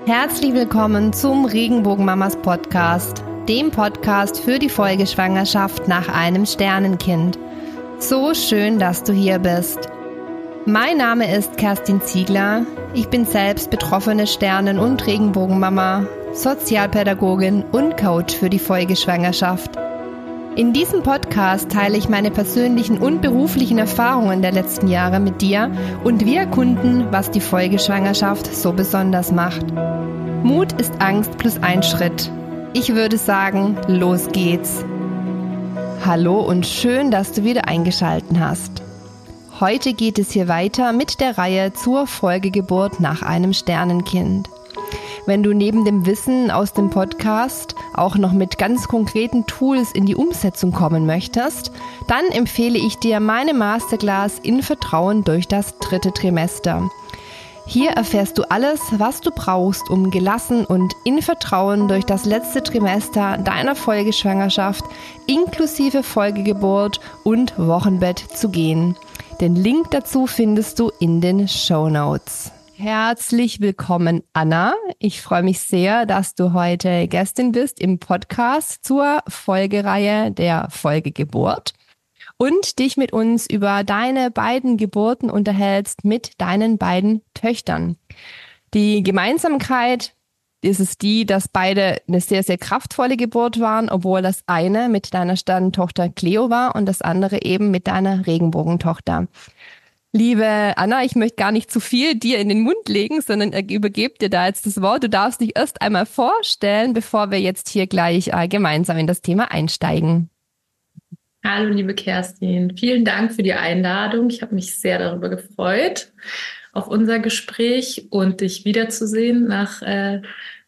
Herzlich willkommen zum Regenbogenmamas Podcast, dem Podcast für die Folgeschwangerschaft nach einem Sternenkind. So schön, dass du hier bist. Mein Name ist Kerstin Ziegler. Ich bin selbst betroffene Sternen- und Regenbogenmama, Sozialpädagogin und Coach für die Folgeschwangerschaft. In diesem Podcast teile ich meine persönlichen und beruflichen Erfahrungen der letzten Jahre mit dir und wir erkunden, was die Folgeschwangerschaft so besonders macht. Mut ist Angst plus ein Schritt. Ich würde sagen, los geht's. Hallo und schön, dass du wieder eingeschaltet hast. Heute geht es hier weiter mit der Reihe zur Folgegeburt nach einem Sternenkind. Wenn du neben dem Wissen aus dem Podcast auch noch mit ganz konkreten Tools in die Umsetzung kommen möchtest, dann empfehle ich dir meine Masterclass in Vertrauen durch das 3. Trimester. Hier erfährst du alles, was du brauchst, um gelassen und in Vertrauen durch das letzte Trimester deiner Folgeschwangerschaft inklusive Folgegeburt und Wochenbett zu gehen. Den Link dazu findest du in den Shownotes. Herzlich willkommen, Anna. Ich freue mich sehr, dass du heute Gästin bist im Podcast zur Folgereihe der Folgegeburt und dich mit uns über deine beiden Geburten unterhältst mit deinen beiden Töchtern. Die Gemeinsamkeit ist es die, dass beide eine sehr, sehr kraftvolle Geburt waren, obwohl das eine mit deiner Sternentochter Cleo war und das andere eben mit deiner Regenbogentochter. Liebe Anna, ich möchte gar nicht zu viel dir in den Mund legen, sondern übergebe dir da jetzt das Wort. Du darfst dich erst einmal vorstellen, bevor wir jetzt hier gleich gemeinsam in das Thema einsteigen. Hallo, liebe Kerstin. Vielen Dank für die Einladung. Ich habe mich sehr darüber gefreut, auf unser Gespräch und dich wiederzusehen nach, lange,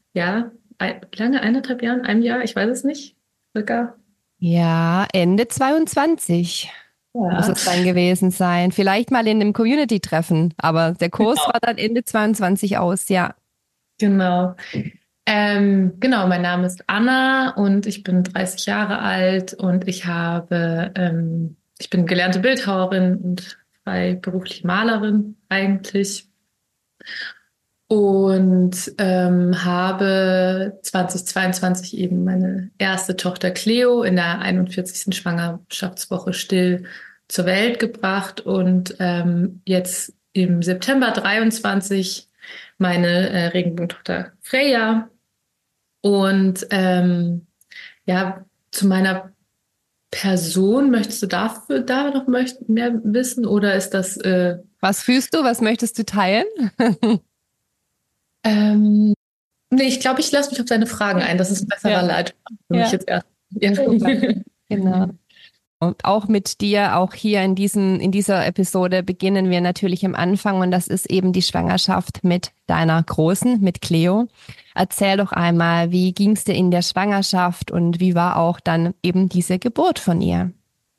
1,5 Jahren, einem Jahr, ich weiß es nicht, circa. Ja, Ende 22. Ja. Muss es dann gewesen sein. Vielleicht mal in einem Community-Treffen, aber der Kurs war dann Ende 22 aus, ja. Genau. Mein Name ist Anna und ich bin 30 Jahre alt und ich bin gelernte Bildhauerin und freiberufliche Malerin eigentlich und habe 2022 eben meine erste Tochter Cleo in der 41. Schwangerschaftswoche still zur Welt gebracht und jetzt im September 23 meine Regenbogentochter Freya. Und zu meiner Person, möchtest du da noch mehr wissen oder ist das... Was fühlst du? Was möchtest du teilen? Ich glaube, ich lasse mich auf deine Fragen ein. Das ist ein besserer Leitfaden für mich jetzt erst. Ja. Genau. Und auch mit dir, auch hier in dieser Episode beginnen wir natürlich am Anfang und das ist eben die Schwangerschaft mit deiner Großen, mit Cleo. Erzähl doch einmal, wie ging es dir in der Schwangerschaft und wie war auch dann eben diese Geburt von ihr?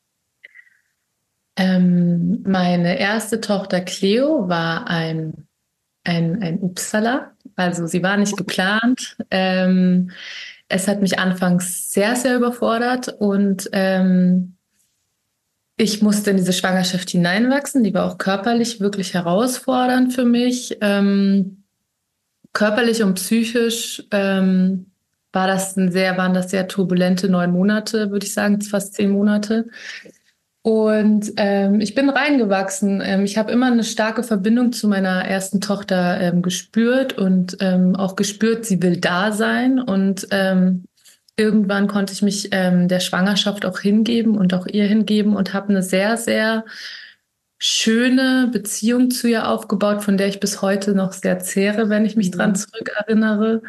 Meine erste Tochter Cleo war ein Upsala, also sie war nicht geplant. Es hat mich anfangs sehr, sehr überfordert und ich musste in diese Schwangerschaft hineinwachsen. Die war auch körperlich wirklich herausfordernd für mich. Körperlich und psychisch waren das sehr turbulente 9 Monate, würde ich sagen, fast 10 Monate. Und ich bin reingewachsen. Ich habe immer eine starke Verbindung zu meiner ersten Tochter gespürt und auch gespürt, sie will da sein. Und irgendwann konnte ich mich der Schwangerschaft auch hingeben und auch ihr hingeben und habe eine sehr, sehr schöne Beziehung zu ihr aufgebaut, von der ich bis heute noch sehr zehre, wenn ich mich dran zurückerinnere.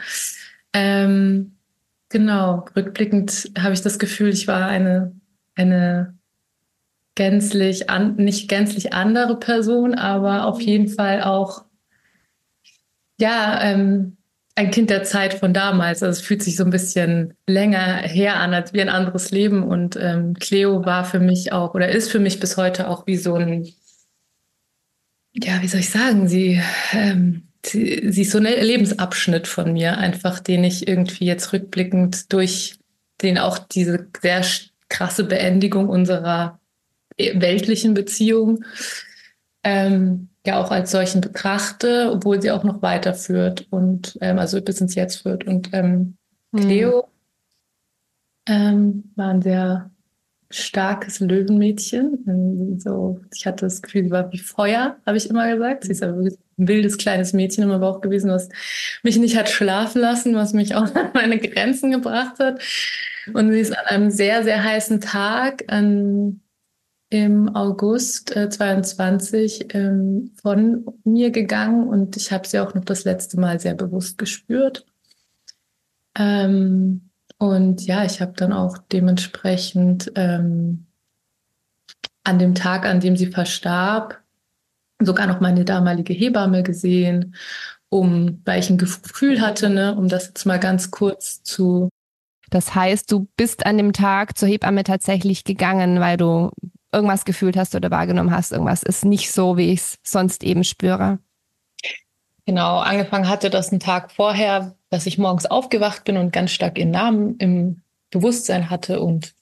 Rückblickend habe ich das Gefühl, ich war eine nicht gänzlich andere Person, aber auf jeden Fall auch ein Kind der Zeit von damals. Also es fühlt sich so ein bisschen länger her an als wie ein anderes Leben. Und Cleo war für mich auch oder ist für mich bis heute auch wie so ein, wie soll ich sagen, sie ist so ein Lebensabschnitt von mir, einfach, den ich irgendwie jetzt rückblickend durch den auch diese sehr krasse Beendigung unserer weltlichen Beziehung ja auch als solchen betrachte, obwohl sie auch noch weiterführt und also bis ins Jetzt führt. Und Hm. Cleo war ein sehr starkes Löwenmädchen. So, ich hatte das Gefühl, sie war wie Feuer, habe ich immer gesagt. Sie ist ja wirklich ein wildes kleines Mädchen immer auch gewesen, was mich nicht hat schlafen lassen, was mich auch an meine Grenzen gebracht hat. Und sie ist an einem sehr, sehr heißen Tag im August 22 von mir gegangen und ich habe sie auch noch das letzte Mal sehr bewusst gespürt. Ähm, und ja, ich habe dann auch dementsprechend an dem Tag, an dem sie verstarb, sogar noch meine damalige Hebamme gesehen, weil ich ein Gefühl hatte, ne, um das jetzt mal ganz kurz zu. Das heißt, du bist an dem Tag zur Hebamme tatsächlich gegangen, weil du irgendwas gefühlt hast oder wahrgenommen hast, irgendwas ist nicht so, wie ich es sonst eben spüre. Genau, angefangen hatte das einen Tag vorher, dass ich morgens aufgewacht bin und ganz stark ihren Namen im Bewusstsein hatte und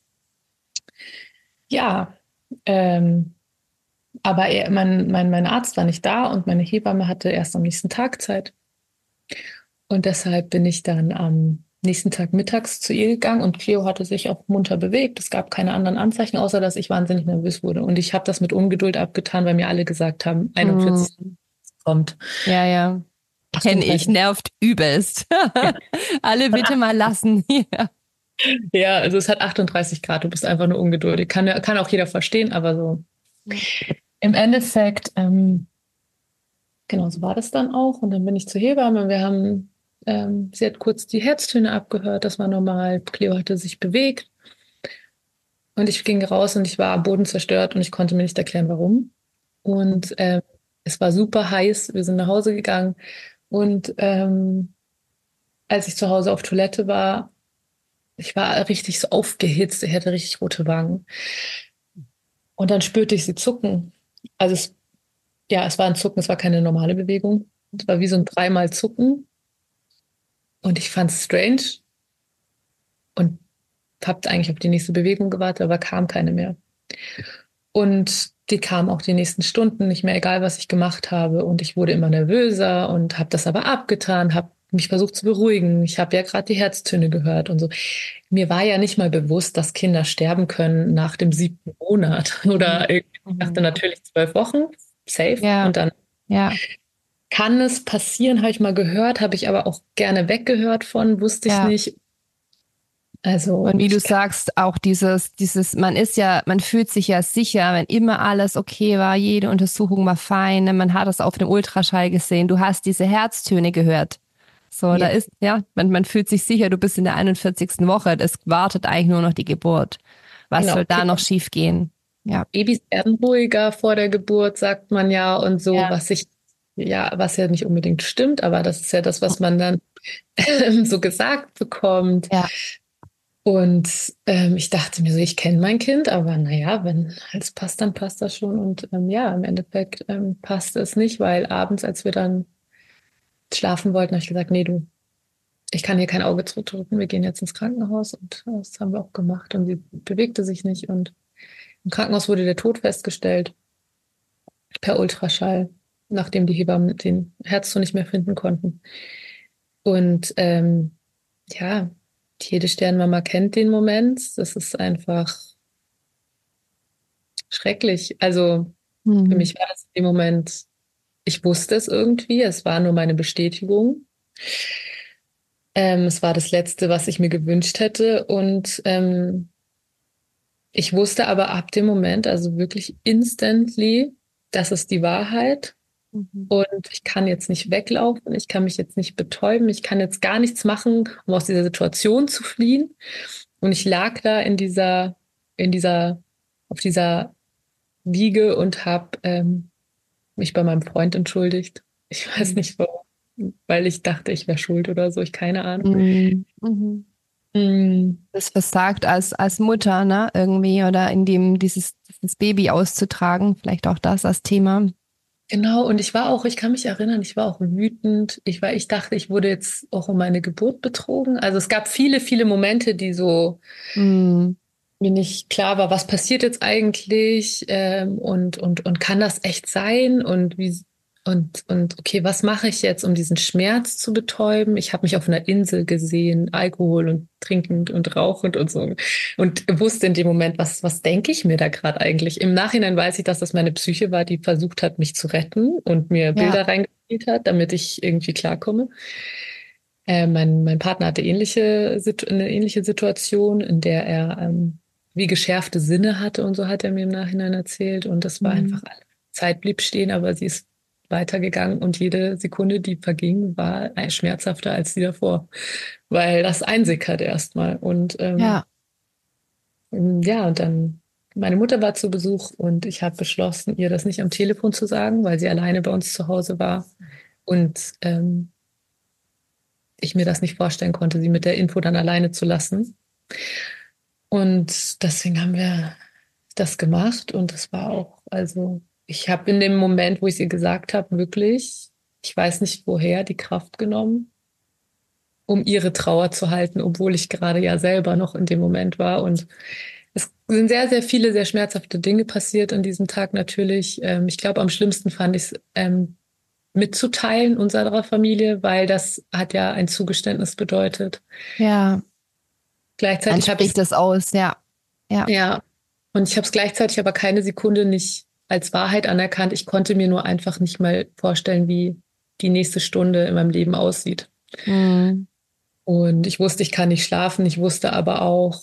ja, ähm, aber mein Arzt war nicht da und meine Hebamme hatte erst am nächsten Tag Zeit. Und deshalb bin ich dann am nächsten Tag mittags zu ihr gegangen und Cleo hatte sich auch munter bewegt. Es gab keine anderen Anzeichen, außer dass ich wahnsinnig nervös wurde. Und ich habe das mit Ungeduld abgetan, weil mir alle gesagt haben, 41 Hm. kommt. Ja, ja. Kenn ich, 38. nervt übelst. Alle bitte mal lassen. Ja. Ja, also es hat 38 Grad, du bist einfach nur ungeduldig. Kann auch jeder verstehen, aber so. Im Endeffekt, genau so war das dann auch. Und dann bin ich zur Hebamme. Sie hat kurz die Herztöne abgehört, das war normal. Cleo hatte sich bewegt. Und ich ging raus und ich war am Boden zerstört und ich konnte mir nicht erklären, warum. Und es war super heiß. Wir sind nach Hause gegangen. Und als ich zu Hause auf Toilette war, ich war richtig so aufgehitzt. Ich hatte richtig rote Wangen. Und dann spürte ich sie zucken. Also es war ein Zucken, es war keine normale Bewegung. Es war wie so ein dreimal Zucken. Und ich fand es strange und habe eigentlich auf die nächste Bewegung gewartet, aber kam keine mehr. Und die kam auch die nächsten Stunden nicht mehr, egal was ich gemacht habe. Und ich wurde immer nervöser und habe das aber abgetan, habe mich versucht zu beruhigen. Ich habe ja gerade die Herztöne gehört und so. Mir war ja nicht mal bewusst, dass Kinder sterben können nach dem 7. Monat. Oder ich dachte Mhm. natürlich 12 Wochen, safe. Ja, Und dann ja, kann es passieren, habe ich mal gehört, habe ich aber auch gerne weggehört von, wusste ich ja. nicht. Also Und wie du ich sagst, auch man fühlt sich ja sicher, wenn immer alles okay war, jede Untersuchung war fein, ne, man hat es auf dem Ultraschall gesehen, du hast diese Herztöne gehört. So, da ja, ist, ja, man fühlt sich sicher, du bist in der 41. Woche, es wartet eigentlich nur noch die Geburt. Was genau. soll da noch schief gehen? Ja. Babys werden ruhiger vor der Geburt, sagt man ja, und so, Ja. was ja nicht unbedingt stimmt, aber das ist ja das, was man dann so gesagt bekommt. Ja. Und ich dachte mir so, ich kenne mein Kind, aber naja, wenn es passt, dann passt das schon. Und ja, im Endeffekt passte es nicht, weil abends, als wir dann schlafen wollten, habe ich gesagt, nee, du, ich kann hier kein Auge zudrücken, wir gehen jetzt ins Krankenhaus und das haben wir auch gemacht und sie bewegte sich nicht und im Krankenhaus wurde der Tod festgestellt per Ultraschall, nachdem die Hebammen den Herzton nicht mehr finden konnten. Und ja, jede Sternmama kennt den Moment. Das ist einfach schrecklich. Also für Mhm. mich war das in dem Moment, ich wusste es irgendwie, es war nur meine Bestätigung. Es war das Letzte, was ich mir gewünscht hätte. Und ich wusste aber ab dem Moment, also wirklich instantly, das ist die Wahrheit. Mhm. Und ich kann jetzt nicht weglaufen, ich kann mich jetzt nicht betäuben, ich kann jetzt gar nichts machen, um aus dieser Situation zu fliehen. Und ich lag da in dieser, auf dieser Wiege und habe mich bei meinem Freund entschuldigt. Ich weiß Mhm. nicht warum, weil ich dachte, ich wäre schuld oder so, ich keine Ahnung. Mhm. Mhm. Mm, Das versagt als Mutter, ne, irgendwie, oder in dem dieses Baby auszutragen, vielleicht auch das als Thema. genau, und ich kann mich erinnern, ich war auch wütend. Ich dachte, ich wurde jetzt auch um meine Geburt betrogen. Also es gab viele, viele Momente, die so Mhm. mir nicht klar war, was passiert jetzt eigentlich und kann das echt sein und wie Und okay, was mache ich jetzt, um diesen Schmerz zu betäuben? Ich habe mich auf einer Insel gesehen, Alkohol und trinkend und rauchend und so. Und wusste in dem Moment, was denke ich mir da gerade eigentlich? Im Nachhinein weiß ich, dass das meine Psyche war, die versucht hat, mich zu retten und mir Ja. Bilder reingespielt hat, damit ich irgendwie klarkomme. Mein Partner hatte eine ähnliche Situation, in der er wie geschärfte Sinne hatte und so hat er mir im Nachhinein erzählt. Und das war Mhm. einfach, Zeit blieb stehen, aber sie ist weitergegangen und jede Sekunde, die verging, war schmerzhafter als die davor, weil das einsickert erstmal. Und Ja. ja, und dann meine Mutter war zu Besuch und ich habe beschlossen, ihr das nicht am Telefon zu sagen, weil sie alleine bei uns zu Hause war und ich mir das nicht vorstellen konnte, sie mit der Info dann alleine zu lassen. Und deswegen haben wir das gemacht und das war auch, also ich habe in dem Moment, wo ich es ihr gesagt habe, wirklich, ich weiß nicht woher, die Kraft genommen, um ihre Trauer zu halten, obwohl ich gerade ja selber noch in dem Moment war. Und es sind sehr, sehr viele, sehr schmerzhafte Dinge passiert an diesem Tag natürlich. Ich glaube, am schlimmsten fand ich es, mitzuteilen unserer Familie, weil das hat ja ein Zugeständnis bedeutet. Ja. Dann Gleichzeitig habe ich spricht das aus, ja. Ja. ja, und ich habe es gleichzeitig aber keine Sekunde nicht als Wahrheit anerkannt. Ich konnte mir nur einfach nicht mal vorstellen, wie die nächste Stunde in meinem Leben aussieht. Mhm. Und ich wusste, ich kann nicht schlafen. Ich wusste aber auch,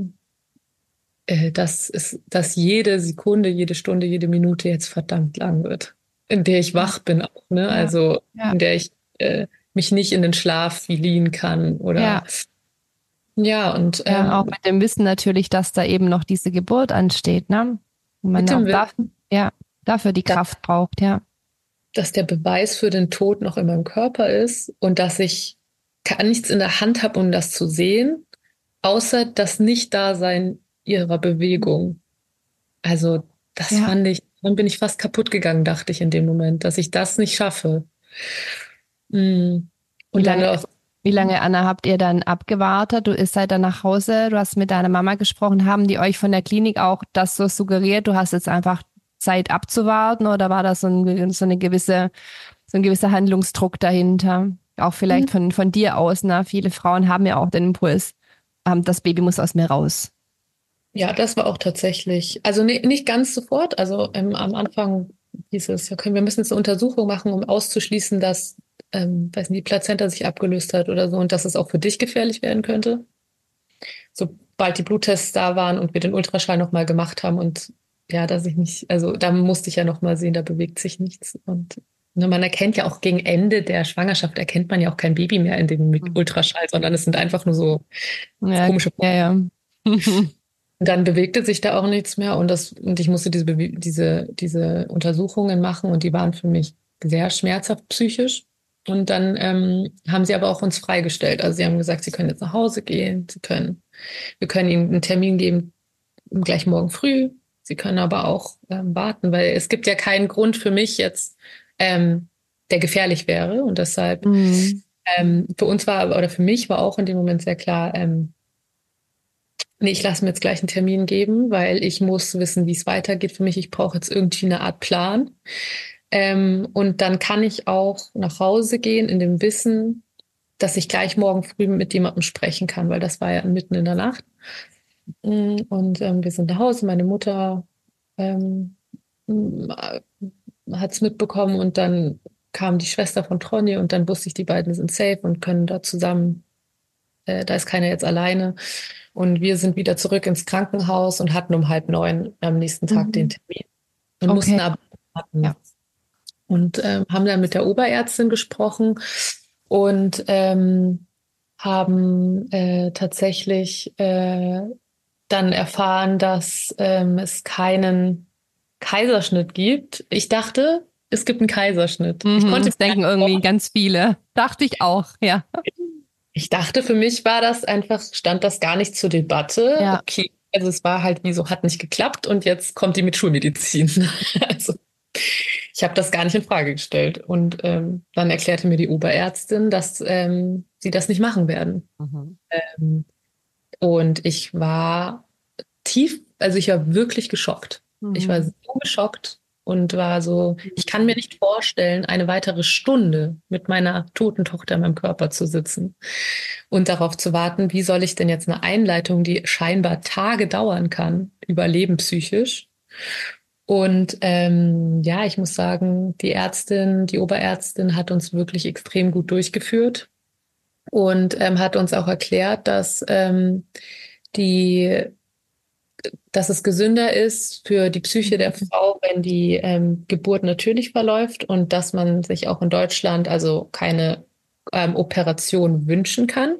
dass jede Sekunde, jede Stunde, jede Minute jetzt verdammt lang wird, in der ich Ja. wach bin auch, ne? Ja. Also Ja. in der ich mich nicht in den Schlaf fliehen kann oder Ja. ja, und Ja, auch mit dem Wissen natürlich, dass da eben noch diese Geburt ansteht, ne? Und man mit auch dem Wissen, dafür die Kraft braucht, ja. dass der Beweis für den Tod noch in meinem Körper ist und dass ich gar nichts in der Hand habe, um das zu sehen, außer das Nicht-Dasein ihrer Bewegung. Also das Ja. fand ich, dann bin ich fast kaputt gegangen, dachte ich in dem Moment, dass ich das nicht schaffe. Mm. Wie Und dann lange, auch, wie lange, Anna, habt ihr dann abgewartet? Du seid dann nach Hause, du hast mit deiner Mama gesprochen. Haben die euch von der Klinik auch das so suggeriert, du hast jetzt einfach Zeit abzuwarten oder war das so ein gewisser Handlungsdruck dahinter? Auch vielleicht von dir aus, ne? Viele Frauen haben ja auch den Impuls, das Baby muss aus mir raus. ja, das war auch tatsächlich, also nicht ganz sofort. Also am Anfang hieß es, ja, wir müssen jetzt eine Untersuchung machen, um auszuschließen, dass, weiß nicht, die Plazenta sich abgelöst hat oder so und dass es auch für dich gefährlich werden könnte. Sobald die Bluttests da waren und wir den Ultraschall nochmal gemacht haben und ja, dass ich nicht, also da musste ich ja nochmal sehen, da bewegt sich nichts. Und ne, man erkennt ja auch gegen Ende der Schwangerschaft, erkennt man ja auch kein Baby mehr in dem Ultraschall, sondern es sind einfach nur so Ja, komische. ja, ja. Und dann bewegte sich da auch nichts mehr und ich musste diese Untersuchungen machen und die waren für mich sehr schmerzhaft psychisch. Und dann haben sie aber auch uns freigestellt. Also sie haben gesagt, sie können jetzt nach Hause gehen, wir können ihnen einen Termin geben, gleich morgen früh. Sie können aber auch warten, weil es gibt ja keinen Grund für mich jetzt, der gefährlich wäre. Und deshalb, Mhm. für uns war, oder für mich war auch in dem Moment sehr klar, nee, ich lasse mir jetzt gleich einen Termin geben, weil ich muss wissen, wie es weitergeht für mich. Ich brauche jetzt irgendwie eine Art Plan. Und dann kann ich auch nach Hause gehen in dem Wissen, dass ich gleich morgen früh mit jemandem sprechen kann, weil das war ja mitten in der Nacht. Und wir sind nach Hause, meine Mutter hat es mitbekommen und dann kam die Schwester von Tronje und dann wusste ich, die beiden sind safe und können da zusammen, da ist keiner jetzt alleine. Und wir sind wieder zurück ins Krankenhaus und hatten um 8:30 am nächsten Tag den Mhm. Termin und mussten Okay. aber Ja. warten. Und haben dann mit der Oberärztin gesprochen und haben tatsächlich dann erfahren, dass es keinen Kaiserschnitt gibt. Ich dachte, es gibt einen Kaiserschnitt. Mhm. Das denken irgendwie ganz viele. Dachte ich auch, ja. Ich dachte, für mich war das einfach, stand das gar nicht zur Debatte. Ja. Okay, also es war halt wie so, hat nicht geklappt und jetzt kommt die mit Schulmedizin. Also ich habe das gar nicht in Frage gestellt. Und dann erklärte mir die Oberärztin, dass sie das nicht machen werden. Mhm. Ähm, und ich war ich war wirklich geschockt. Ich war Mhm. so geschockt. und war so, ich kann mir nicht vorstellen, eine weitere Stunde mit meiner toten Tochter in meinem Körper zu sitzen und darauf zu warten, wie soll ich denn jetzt eine Einleitung, die scheinbar Tage dauern kann, überleben psychisch. Und ja, ich muss sagen, die Oberärztin hat uns wirklich extrem gut durchgeführt und hat uns auch erklärt, die, dass es gesünder ist für die Psyche der Frau, wenn die Geburt natürlich verläuft und dass man sich auch in Deutschland also keine Operation wünschen kann.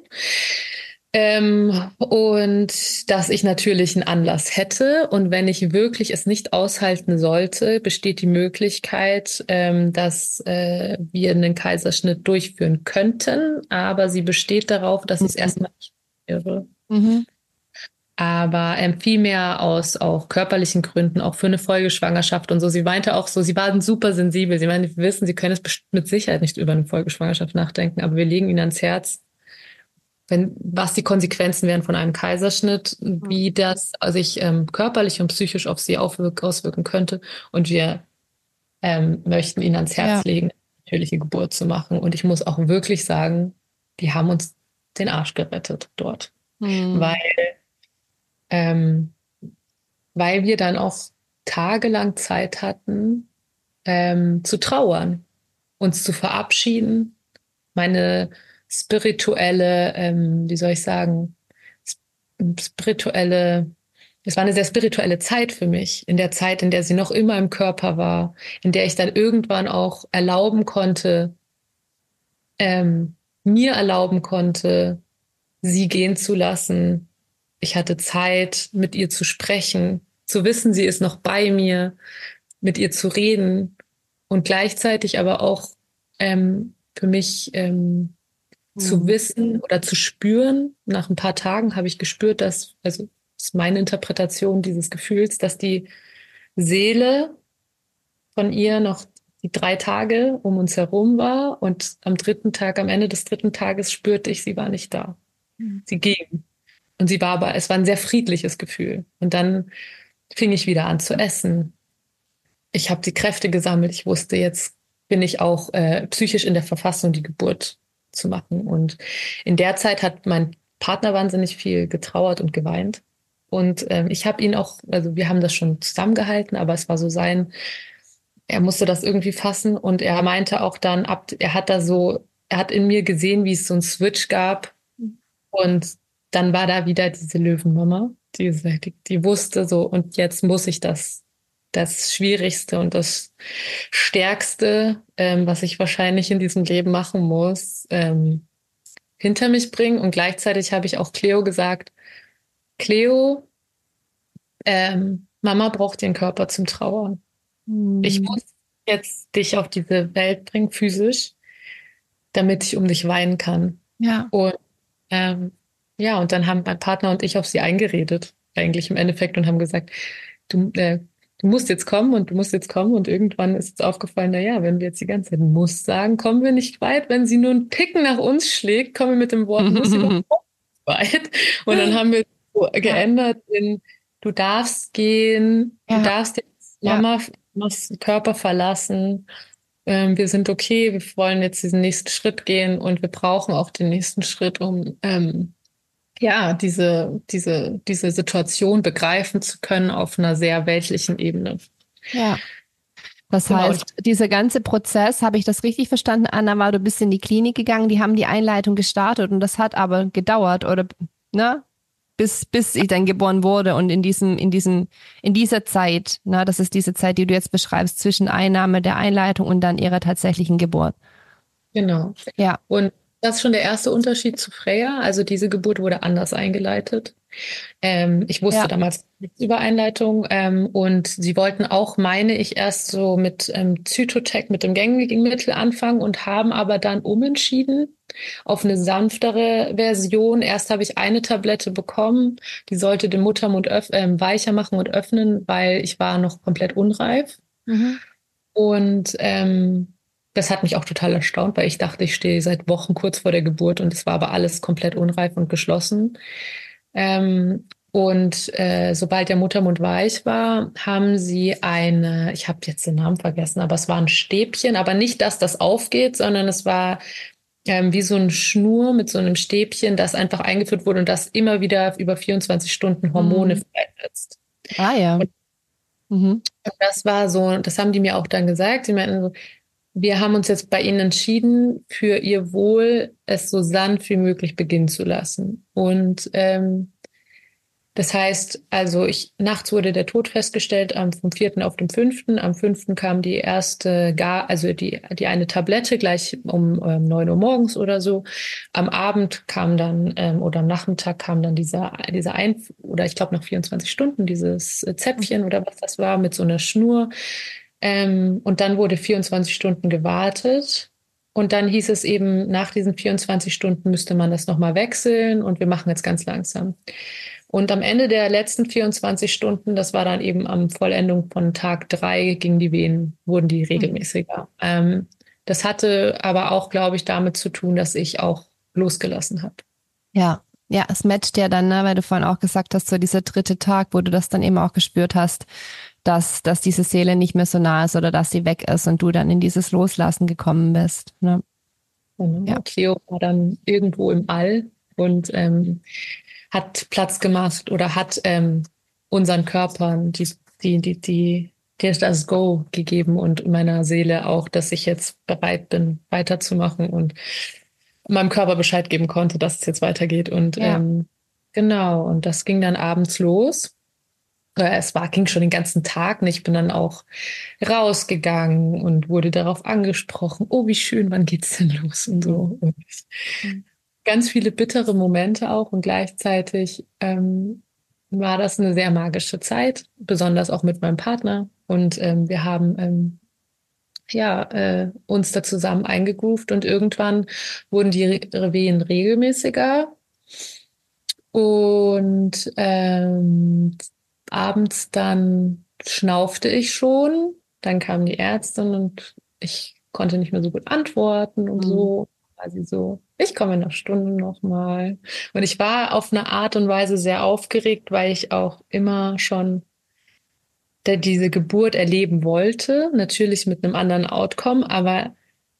Und dass ich natürlich einen Anlass hätte. Und wenn ich wirklich es nicht aushalten sollte, besteht die Möglichkeit, dass wir einen Kaiserschnitt durchführen könnten. Aber sie besteht darauf, dass es erstmal nicht wäre. Mhm. Aber vielmehr aus auch körperlichen Gründen, auch für eine Folgeschwangerschaft und so. Sie meinte auch so, sie waren super sensibel. Sie meinte, wir wissen, sie können es mit Sicherheit nicht über eine Folgeschwangerschaft nachdenken, aber wir legen ihnen ans Herz, was die Konsequenzen wären von einem Kaiserschnitt, wie das sich körperlich und psychisch auf sie auswirken könnte. Und wir möchten ihnen ans Herz legen, eine natürliche Geburt zu machen. Und ich muss auch wirklich sagen, die haben uns den Arsch gerettet dort. Weil, weil wir dann auch tagelang Zeit hatten, zu trauern, uns zu verabschieden, meine spirituelle, wie soll ich sagen, es war eine sehr spirituelle Zeit für mich, in der Zeit, in der sie noch immer im Körper war, in der ich dann irgendwann auch erlauben konnte, mir erlauben konnte, sie gehen zu lassen. Ich hatte Zeit, mit ihr zu sprechen, zu wissen, sie ist noch bei mir, mit ihr zu reden und gleichzeitig aber auch für mich zu wissen oder zu spüren. Nach ein paar Tagen habe ich gespürt, also das ist meine Interpretation dieses Gefühls, dass die Seele von ihr noch die 3 Tage um uns herum war und am Ende des 3. Tages spürte ich, sie war nicht da. Sie ging. Und es war ein sehr friedliches Gefühl. Und dann fing ich wieder an zu essen. Ich habe die Kräfte gesammelt. Ich wusste, jetzt bin ich auch psychisch in der Verfassung, die Geburt zu machen. Und in der Zeit hat mein Partner wahnsinnig viel getrauert und geweint. Und ich habe ihn auch, also wir haben das schon zusammengehalten, aber es war so er musste das irgendwie fassen. Und er meinte auch dann, er hat in mir gesehen, wie es so einen Switch gab. Und dann war da wieder diese Löwenmama, die wusste so, und jetzt muss ich das Schwierigste und das Stärkste, was ich wahrscheinlich in diesem Leben machen muss, hinter mich bringen. Und gleichzeitig habe ich auch Cleo gesagt, Cleo, Mama braucht ihren Körper zum Trauern. Ich muss jetzt dich auf diese Welt bringen, physisch, damit ich um dich weinen kann. Ja. Und ja, und dann haben mein Partner und ich auf sie eingeredet, eigentlich im Endeffekt, und haben gesagt, du musst jetzt kommen und du musst jetzt kommen. Und irgendwann ist uns aufgefallen, na ja, wenn wir jetzt die ganze Zeit muss sagen, kommen wir nicht weit. Wenn sie nur einen Picken nach uns schlägt, kommen wir mit dem Wort muss überhaupt nicht weit. Und dann haben wir so geändert in, du darfst gehen, du darfst jetzt Mamas Körper verlassen. Wir sind okay, wir wollen jetzt diesen nächsten Schritt gehen und wir brauchen auch den nächsten Schritt, um diese Situation begreifen zu können auf einer sehr weltlichen Ebene. Ja. Das heißt, dieser ganze Prozess, habe ich das richtig verstanden, Anna, du bist in die Klinik gegangen, die haben die Einleitung gestartet und das hat aber gedauert, oder, ne? Bis sie dann geboren wurde und in dieser Zeit, ne, das ist diese Zeit, die du jetzt beschreibst, zwischen Einnahme der Einleitung und dann ihrer tatsächlichen Geburt. Genau. Ja. Und das ist schon der erste Unterschied zu Freya. Also diese Geburt wurde anders eingeleitet. Ich wusste damals nichts über Einleitung. Und sie wollten auch, meine ich, erst so mit Zytotec, mit dem gängigen Mittel anfangen und haben aber dann umentschieden auf eine sanftere Version. Erst habe ich eine Tablette bekommen, die sollte den Muttermund weicher machen und öffnen, weil ich war noch komplett unreif. Und das hat mich auch total erstaunt, weil ich dachte, ich stehe seit Wochen kurz vor der Geburt und es war aber alles komplett unreif und geschlossen. Und Und sobald der Muttermund weich war, haben sie ich habe jetzt den Namen vergessen, aber es war ein Stäbchen, aber nicht, dass das aufgeht, sondern es war wie so eine Schnur mit so einem Stäbchen, das einfach eingeführt wurde und das immer wieder über 24 Stunden Hormone freisetzt. Ah ja. Mhm. Und das war so, das haben die mir auch dann gesagt. Sie meinten so, wir haben uns jetzt bei Ihnen entschieden, für Ihr Wohl es so sanft wie möglich beginnen zu lassen. Und das heißt, also nachts wurde der Tod festgestellt, vom 4. auf den 5. Am 5. kam die erste also die eine Tablette gleich um 9 Uhr morgens oder so. Am Abend kam dann, oder am Nachmittag kam dann oder ich glaube nach 24 Stunden dieses Zäpfchen oder was das war, mit so einer Schnur. Und dann wurde 24 Stunden gewartet. Und dann hieß es eben, nach diesen 24 Stunden müsste man das nochmal wechseln und wir machen jetzt ganz langsam. Und am Ende der letzten 24 Stunden, das war dann eben am Vollendung von Tag 3, wurden die regelmäßiger. Das hatte aber auch, glaube ich, damit zu tun, dass ich auch losgelassen habe. Ja, ja, es matcht ja dann, ne, weil du vorhin auch gesagt hast, so dieser 3. Tag, wo du das dann eben auch gespürt hast, dass diese Seele nicht mehr so nah ist oder dass sie weg ist und du dann in dieses Loslassen gekommen bist. Ne? Genau. Ja. Cleo war dann irgendwo im All und hat Platz gemacht oder hat unseren Körpern das Go gegeben und meiner Seele auch, dass ich jetzt bereit bin, weiterzumachen und meinem Körper Bescheid geben konnte, dass es jetzt weitergeht. Und genau, und das ging dann abends los. Ging schon den ganzen Tag. Und ich bin dann auch rausgegangen und wurde darauf angesprochen, oh, wie schön, wann geht's denn los und so. Und ganz viele bittere Momente auch und gleichzeitig war das eine sehr magische Zeit, besonders auch mit meinem Partner. Und wir haben uns da zusammen eingegroovt und irgendwann wurden die Wehen regelmäßiger. Und abends dann schnaufte ich schon. Dann kam die Ärztin und ich konnte nicht mehr so gut antworten und so. War sie so, ich komme in einer Stunde nochmal. Und ich war auf eine Art und Weise sehr aufgeregt, weil ich auch immer schon diese Geburt erleben wollte. Natürlich mit einem anderen Outcome, aber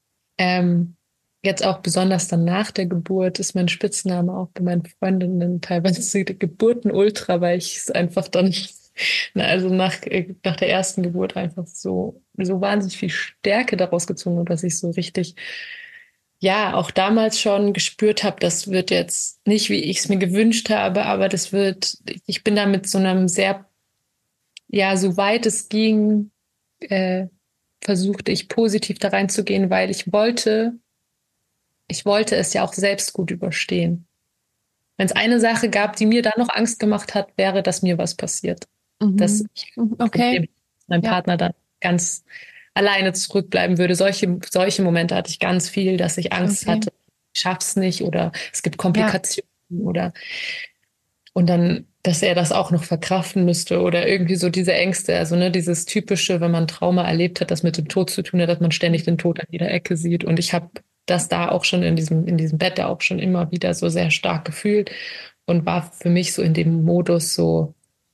jetzt auch besonders dann nach der Geburt ist mein Spitzname auch bei meinen Freundinnen teilweise Geburtenultra, weil ich es einfach dann, also nach der ersten Geburt einfach so wahnsinnig viel Stärke daraus gezogen habe, dass ich so richtig, ja, auch damals schon gespürt habe, das wird jetzt nicht, wie ich es mir gewünscht habe, aber ich bin da mit so einem sehr, ja, so weit es ging, versuchte ich positiv da reinzugehen, weil ich wollte es ja auch selbst gut überstehen. Wenn es eine Sache gab, die mir da noch Angst gemacht hat, wäre, dass mir was passiert. Dass ich mein Partner dann ganz alleine zurückbleiben würde. Solche Momente hatte ich ganz viel, dass ich Angst hatte, ich schaff's nicht oder es gibt Komplikationen und dann, dass er das auch noch verkraften müsste oder irgendwie so diese Ängste, also ne, dieses typische, wenn man Trauma erlebt hat, das mit dem Tod zu tun hat, dass man ständig den Tod an jeder Ecke sieht. Und ich habe das da auch schon in diesem Bett da auch schon immer wieder so sehr stark gefühlt und war für mich so in dem Modus so,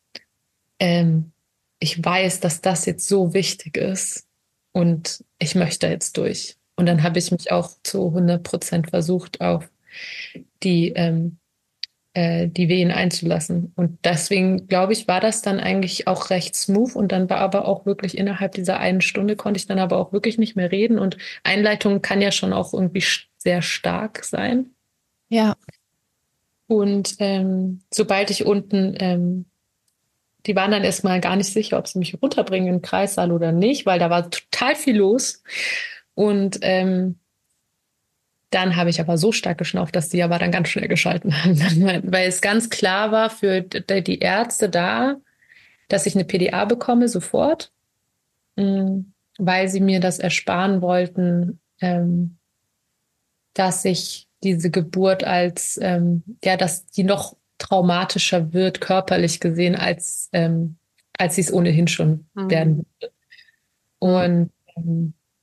ich weiß, dass das jetzt so wichtig ist und ich möchte jetzt durch. Und dann habe ich mich auch zu 100% versucht, auf die Wehen einzulassen. Und deswegen, glaube ich, war das dann eigentlich auch recht smooth. Und dann war aber auch wirklich innerhalb dieser einen Stunde konnte ich dann aber auch wirklich nicht mehr reden. Und Einleitung kann ja schon auch irgendwie sehr stark sein. Ja. Und sobald ich unten, die waren dann erstmal gar nicht sicher, ob sie mich runterbringen in den Kreissaal oder nicht, weil da war total viel los. Und dann habe ich aber so stark geschnauft, dass die aber dann ganz schnell geschalten haben, weil es ganz klar war für die Ärzte da, dass ich eine PDA bekomme sofort, weil sie mir das ersparen wollten, dass ich diese Geburt dass die noch traumatischer wird, körperlich gesehen, als sie es ohnehin schon werden würde. Und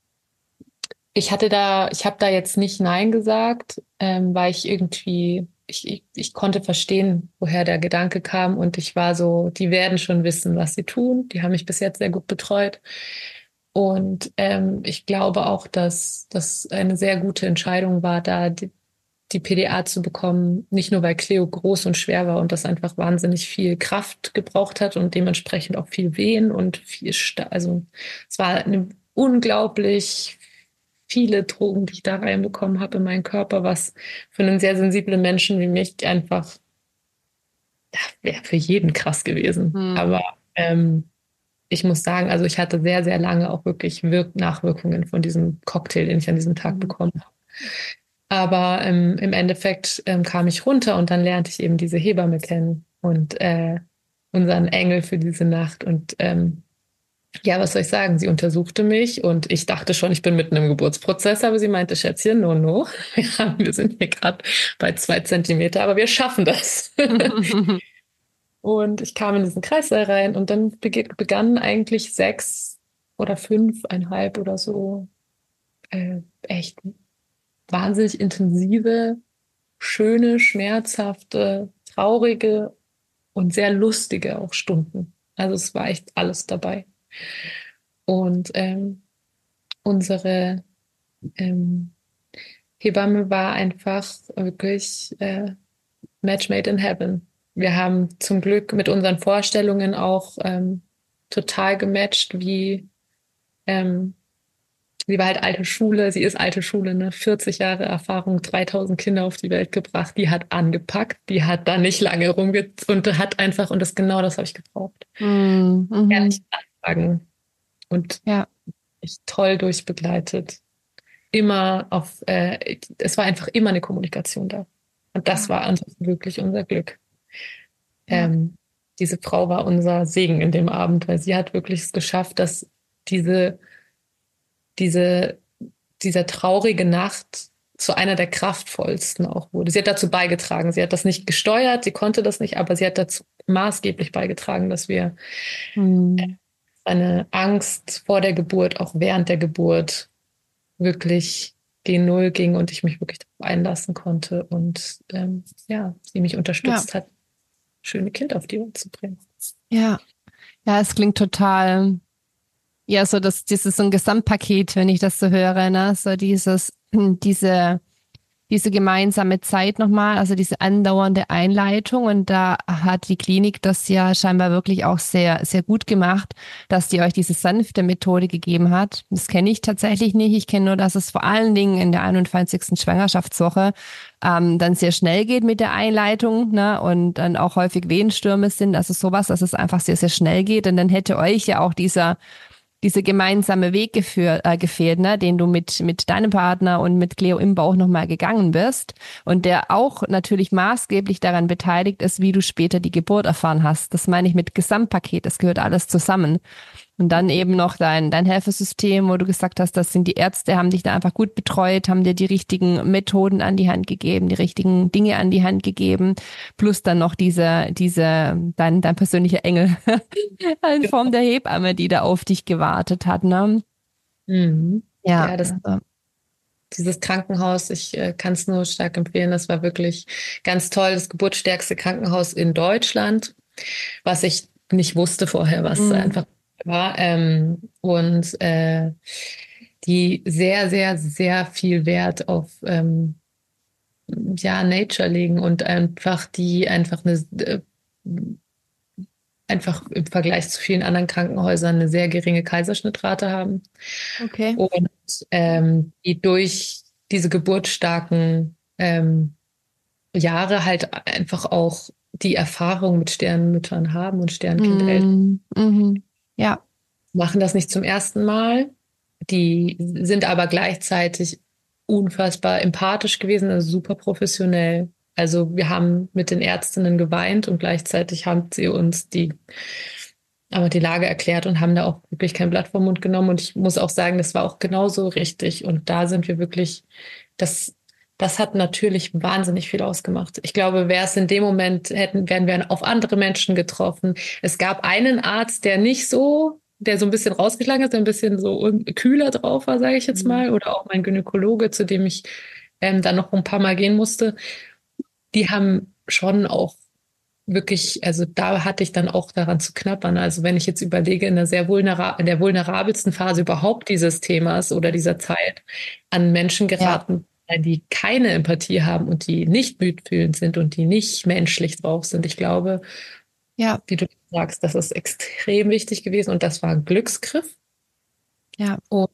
ich habe da jetzt nicht Nein gesagt, weil ich ich konnte verstehen, woher der Gedanke kam und ich war so, die werden schon wissen, was sie tun. Die haben mich bis jetzt sehr gut betreut. Und ich glaube auch, dass das eine sehr gute Entscheidung war, da die PDA zu bekommen, nicht nur weil Cleo groß und schwer war und das einfach wahnsinnig viel Kraft gebraucht hat und dementsprechend auch viel Wehen und also es war eine unglaublich viele Drogen, die ich da reinbekommen habe in meinen Körper, was für einen sehr sensiblen Menschen wie mich einfach, ja, wäre für jeden krass gewesen. Aber ich muss sagen, also ich hatte sehr, sehr lange auch wirklich Nachwirkungen von diesem Cocktail, den ich an diesem Tag bekommen habe. Aber im Endeffekt kam ich runter und dann lernte ich eben diese Hebamme kennen und unseren Engel für diese Nacht. Und ja, was soll ich sagen? Sie untersuchte mich und ich dachte schon, ich bin mitten im Geburtsprozess, aber sie meinte, Schätzchen, no. Wir sind hier gerade bei 2 Zentimeter, aber wir schaffen das. Und ich kam in diesen Kreißsaal rein und dann begannen eigentlich 6 oder 5,5 oder so echt wahnsinnig intensive, schöne, schmerzhafte, traurige und sehr lustige auch Stunden. Also es war echt alles dabei. Und unsere Hebamme war einfach wirklich Match made in heaven. Wir haben zum Glück mit unseren Vorstellungen auch total gematcht, sie war halt alte Schule, sie ist alte Schule, ne? 40 Jahre Erfahrung, 3000 Kinder auf die Welt gebracht, die hat angepackt, die hat da nicht lange und hat einfach, und das habe ich gebraucht. Ehrlich sagen. Und ja. ich toll durchbegleitet. Immer es war einfach immer eine Kommunikation da. Und das war ansonsten wirklich unser Glück. Ja. Diese Frau war unser Segen in dem Abend, weil sie hat wirklich es geschafft, dass diese traurige Nacht zu einer der kraftvollsten auch wurde. Sie hat dazu beigetragen. Sie hat das nicht gesteuert, sie konnte das nicht, aber sie hat dazu maßgeblich beigetragen, dass wir eine Angst vor der Geburt, auch während der Geburt, wirklich gen Null ging und ich mich wirklich darauf einlassen konnte und sie mich unterstützt hat, schöne Kind auf die Welt zu bringen. Ja, es klingt total, ja, so dieses so ein Gesamtpaket, wenn ich das so höre, ne? So diese gemeinsame Zeit nochmal, also diese andauernde Einleitung. Und da hat die Klinik das ja scheinbar wirklich auch sehr, sehr gut gemacht, dass die euch diese sanfte Methode gegeben hat. Das kenne ich tatsächlich nicht. Ich kenne nur, dass es vor allen Dingen in der 21. Schwangerschaftswoche dann sehr schnell geht mit der Einleitung, ne? Und dann auch häufig Wehenstürme sind. Also sowas, dass es einfach sehr, sehr schnell geht. Und dann hätte euch ja auch diese gemeinsame Weg gefehlt, ne, den du mit deinem Partner und mit Cleo im Bauch nochmal gegangen bist und der auch natürlich maßgeblich daran beteiligt ist, wie du später die Geburt erfahren hast. Das meine ich mit Gesamtpaket, das gehört alles zusammen. Und dann eben noch dein Helfersystem, wo du gesagt hast, das sind die Ärzte, haben dich da einfach gut betreut, haben dir die richtigen Methoden an die Hand gegeben, die richtigen Dinge an die Hand gegeben, plus dann noch dein persönlicher Engel in Form der Hebamme, die da auf dich gewartet hat, ne? Ja, dieses Krankenhaus, ich kann es nur stark empfehlen, das war wirklich ganz toll, das geburtsstärkste Krankenhaus in Deutschland, was ich nicht wusste vorher, was einfach war. Und die sehr, sehr, sehr viel Wert auf Nature legen und einfach einfach im Vergleich zu vielen anderen Krankenhäusern eine sehr geringe Kaiserschnittrate haben. Okay. Und die durch diese geburtsstarken Jahre halt einfach auch die Erfahrung mit Sternenmüttern haben und Sternkindeltern. Ja. Machen das nicht zum ersten Mal. Die sind aber gleichzeitig unfassbar empathisch gewesen, also super professionell. Also wir haben mit den Ärztinnen geweint und gleichzeitig haben sie uns die Lage erklärt und haben da auch wirklich kein Blatt vom Mund genommen. Und ich muss auch sagen, das war auch genauso richtig. Und da sind wir wirklich, das hat natürlich wahnsinnig viel ausgemacht. Ich glaube, wäre es in dem Moment, wären wir auf andere Menschen getroffen. Es gab einen Arzt, der so ein bisschen rausgeschlagen ist, der ein bisschen so kühler drauf war, sage ich jetzt mal. Oder auch mein Gynäkologe, zu dem ich dann noch ein paar Mal gehen musste. die haben schon auch wirklich, also da hatte ich dann auch daran zu knabbern. Also wenn ich jetzt überlege, in der vulnerabelsten Phase überhaupt dieses Themas oder dieser Zeit an Menschen Ja, geraten, die keine Empathie haben und die nicht mitfühlend sind und die nicht menschlich drauf sind. Ich glaube, ja, wie du sagst, das ist extrem wichtig gewesen und das war ein Glücksgriff ja. und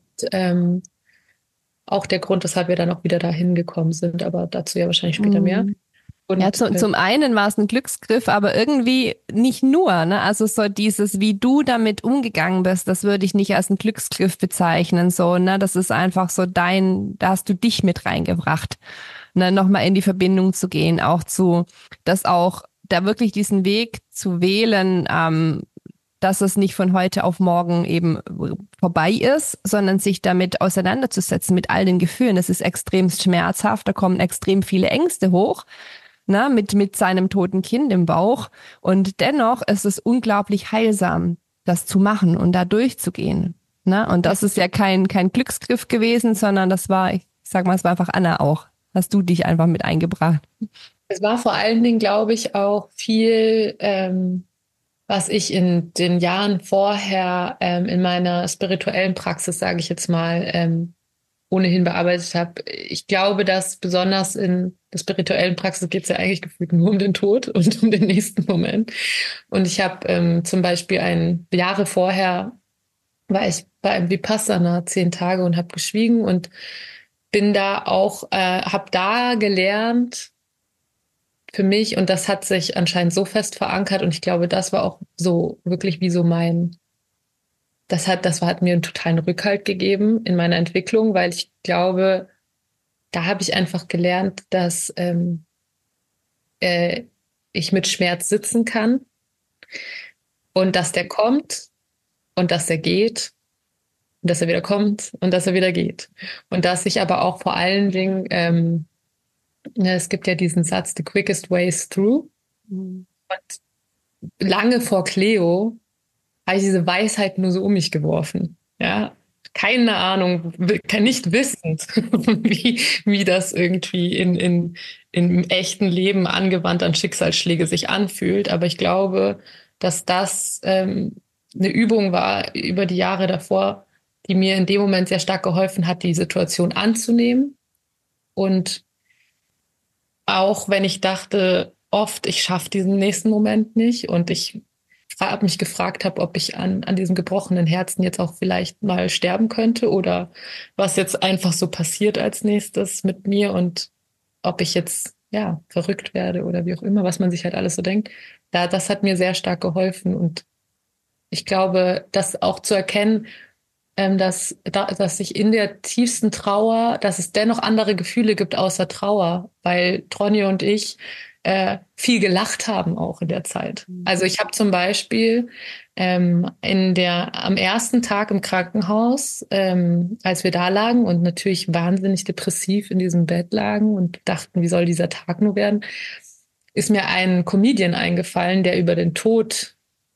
auch der Grund, weshalb wir dann auch wieder dahin gekommen sind, aber dazu ja wahrscheinlich später mehr. Mhm. Ja, Und zum einen war es ein Glücksgriff, aber irgendwie nicht nur, ne? Also so dieses, wie du damit umgegangen bist, das würde ich nicht als einen Glücksgriff bezeichnen, so, ne? Das ist einfach so da hast du dich mit reingebracht, ne? Nochmal in die Verbindung zu gehen, dass auch da wirklich diesen Weg zu wählen, dass es nicht von heute auf morgen eben vorbei ist, sondern sich damit auseinanderzusetzen mit all den Gefühlen. Das ist extrem schmerzhaft, da kommen extrem viele Ängste hoch, ne, mit seinem toten Kind im Bauch. Und dennoch ist es unglaublich heilsam, das zu machen und da durchzugehen. Ne? Und das ist ja kein Glücksgriff gewesen, sondern ich sag mal, es war einfach Anna auch. Hast du dich einfach mit eingebracht. es war vor allen Dingen, glaube ich, auch viel, was ich in den Jahren vorher in meiner spirituellen Praxis, sage ich jetzt mal, ohnehin bearbeitet habe. Ich glaube, dass besonders in der spirituellen Praxis geht es ja eigentlich gefühlt nur um den Tod und um den nächsten Moment. Und ich habe zum Beispiel Jahre vorher war ich bei einem Vipassana 10 Tage und habe geschwiegen und bin da auch, habe da gelernt für mich und das hat sich anscheinend so fest verankert und ich glaube, das war auch so wirklich wie so hat mir einen totalen Rückhalt gegeben in meiner Entwicklung, weil ich glaube, da habe ich einfach gelernt, dass äh, ich mit Schmerz sitzen kann und dass der kommt und dass er geht und dass er wieder kommt und dass er wieder geht. Und dass ich aber auch vor allen Dingen, es gibt ja diesen Satz, the quickest way is through. Mhm. Und lange vor Cleo habe ich diese Weisheit nur so um mich geworfen. Ja, keine Ahnung, kann nicht wissend, wie das irgendwie im echten Leben angewandt an Schicksalsschläge sich anfühlt. Aber ich glaube, dass das eine Übung war über die Jahre davor, die mir in dem Moment sehr stark geholfen hat, die Situation anzunehmen. Und auch wenn ich dachte, oft, ich schaffe diesen nächsten Moment nicht und ich habe mich gefragt habe, ob ich an diesem gebrochenen Herzen jetzt auch vielleicht mal sterben könnte oder was jetzt einfach so passiert als nächstes mit mir und ob ich jetzt ja verrückt werde oder wie auch immer, was man sich halt alles so denkt. Das hat mir sehr stark geholfen und ich glaube, das auch zu erkennen, dass sich in der tiefsten Trauer, dass es dennoch andere Gefühle gibt außer Trauer, weil Tronje und ich viel gelacht haben auch in der Zeit. Also ich habe zum Beispiel am ersten Tag im Krankenhaus, als wir da lagen und natürlich wahnsinnig depressiv in diesem Bett lagen und dachten, wie soll dieser Tag nur werden, ist mir ein Comedian eingefallen, der über den Tod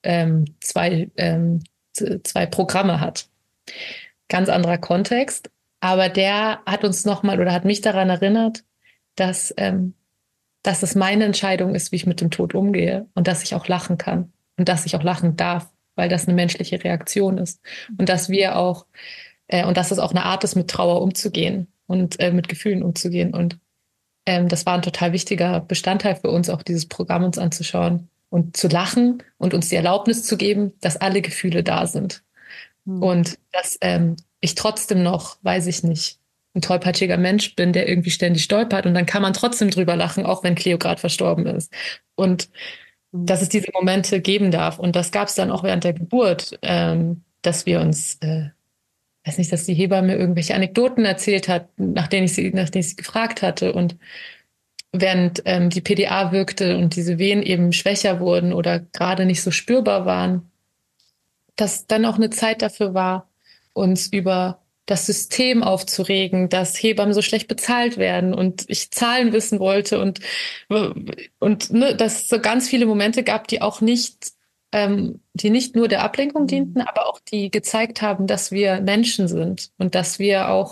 zwei Programme hat. Ganz anderer Kontext. Aber der hat uns nochmal oder hat mich daran erinnert, dass es meine Entscheidung ist, wie ich mit dem Tod umgehe und dass ich auch lachen kann und dass ich auch lachen darf, weil das eine menschliche Reaktion ist und dass wir auch und dass es auch eine Art ist, mit Trauer umzugehen und mit Gefühlen umzugehen. Und das war ein total wichtiger Bestandteil für uns, auch dieses Programm uns anzuschauen und zu lachen und uns die Erlaubnis zu geben, dass alle Gefühle da sind. Mhm. Und dass ich trotzdem noch, weiß ich nicht, ein tollpatschiger Mensch bin, der irgendwie ständig stolpert und dann kann man trotzdem drüber lachen, auch wenn Cleo gerade verstorben ist. Und dass es diese Momente geben darf. Und das gab es dann auch während der Geburt, dass wir uns, weiß nicht, dass die Hebamme irgendwelche Anekdoten erzählt hat, nachdem ich sie gefragt hatte. Und während die PDA wirkte und diese Wehen eben schwächer wurden oder gerade nicht so spürbar waren, dass dann auch eine Zeit dafür war, uns über das System aufzuregen, dass Hebammen so schlecht bezahlt werden und ich Zahlen wissen wollte und ne, dass es so ganz viele Momente gab, die nicht nur der Ablenkung dienten, aber auch die gezeigt haben, dass wir Menschen sind und dass wir auch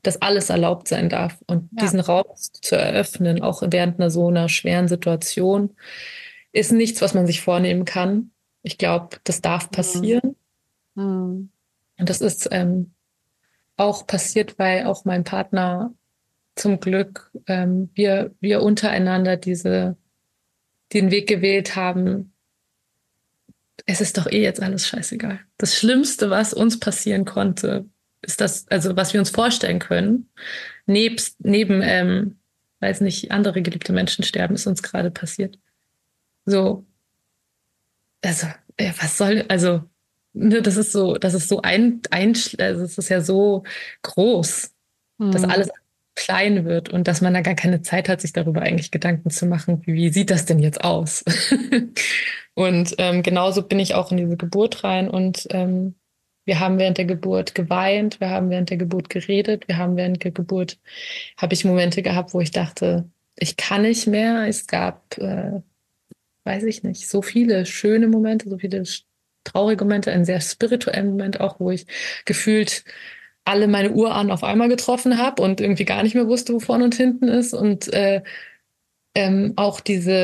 dass alles erlaubt sein darf. Und diesen Raum zu eröffnen, auch während so einer schweren Situation, ist nichts, was man sich vornehmen kann. Ich glaube, das darf passieren. Mhm. Und das ist auch passiert, weil auch mein Partner zum Glück wir untereinander den Weg gewählt haben. Es ist doch eh jetzt alles scheißegal. Das Schlimmste, was uns passieren konnte, ist das, also was wir uns vorstellen können, neben, weiß nicht, andere geliebte Menschen sterben, ist uns gerade passiert. So, also, was soll, also, ne, das ist so also es ist ja so groß, dass alles klein wird und dass man da gar keine Zeit hat, sich darüber eigentlich Gedanken zu machen, wie sieht das denn jetzt aus? Und genauso bin ich auch in diese Geburt rein und wir haben während der Geburt geweint, wir haben während der Geburt geredet, wir haben während der Geburt, habe ich Momente gehabt, wo ich dachte, ich kann nicht mehr. Es gab, weiß ich nicht, so viele schöne Momente, so viele traurige Momente, einen sehr spirituellen Moment auch, wo ich gefühlt alle meine Urahnen auf einmal getroffen habe und irgendwie gar nicht mehr wusste, wo vorne und hinten ist. Und auch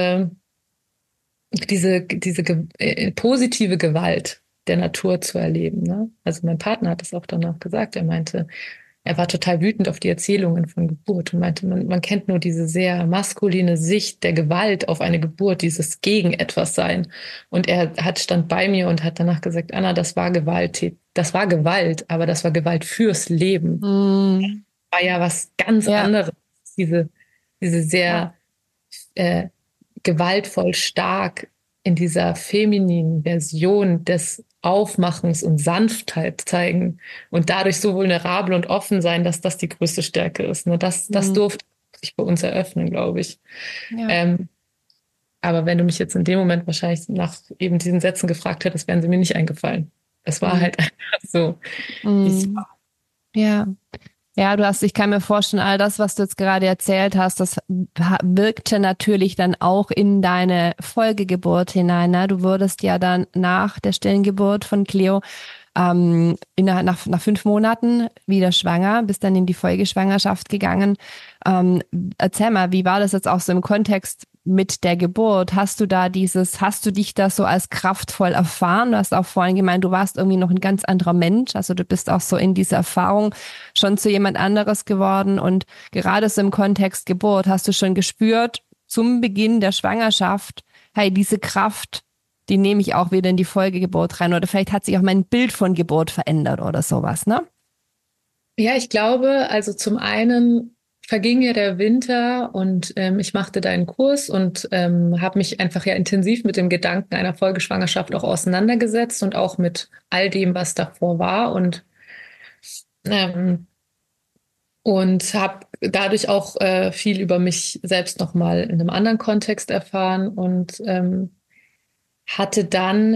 diese positive Gewalt der Natur zu erleben. Ne? Also mein Partner hat es auch danach gesagt. Er meinte, er war total wütend auf die Erzählungen von Geburt und meinte, man kennt nur diese sehr maskuline Sicht der Gewalt auf eine Geburt, dieses gegen etwas sein. Und stand bei mir und hat danach gesagt, Anna, das war Gewalt, aber das war Gewalt fürs Leben. War ja was ganz anderes. Diese sehr gewaltvoll stark in dieser femininen Version des Aufmachens und Sanftheit zeigen und dadurch so vulnerabel und offen sein, dass das die größte Stärke ist. Ne? Das durfte sich bei uns eröffnen, glaube ich. Ja. Aber wenn du mich jetzt in dem Moment wahrscheinlich nach eben diesen Sätzen gefragt hättest, wären sie mir nicht eingefallen. Es war halt einfach so. Ja. Ja, ich kann mir vorstellen, all das, was du jetzt gerade erzählt hast, das wirkte natürlich dann auch in deine Folgegeburt hinein. Ne? Du wurdest ja dann nach der stillen Geburt von Cleo nach 5 Monaten wieder schwanger, bist dann in die Folgeschwangerschaft gegangen. Erzähl mal, wie war das jetzt auch so im Kontext mit der Geburt? Hast du dich da so als kraftvoll erfahren? Du hast auch vorhin gemeint, du warst irgendwie noch ein ganz anderer Mensch. Also du bist auch so in dieser Erfahrung schon zu jemand anderes geworden. Und gerade so im Kontext Geburt hast du schon gespürt, zum Beginn der Schwangerschaft, hey, diese Kraft, die nehme ich auch wieder in die Folgegeburt rein. Oder vielleicht hat sich auch mein Bild von Geburt verändert oder sowas, ne? Ja, ich glaube, also zum einen verging ja der Winter und ich machte da einen Kurs und habe mich einfach ja intensiv mit dem Gedanken einer Folgeschwangerschaft auch auseinandergesetzt und auch mit all dem, was davor war ähm, und habe dadurch auch viel über mich selbst nochmal in einem anderen Kontext erfahren und hatte dann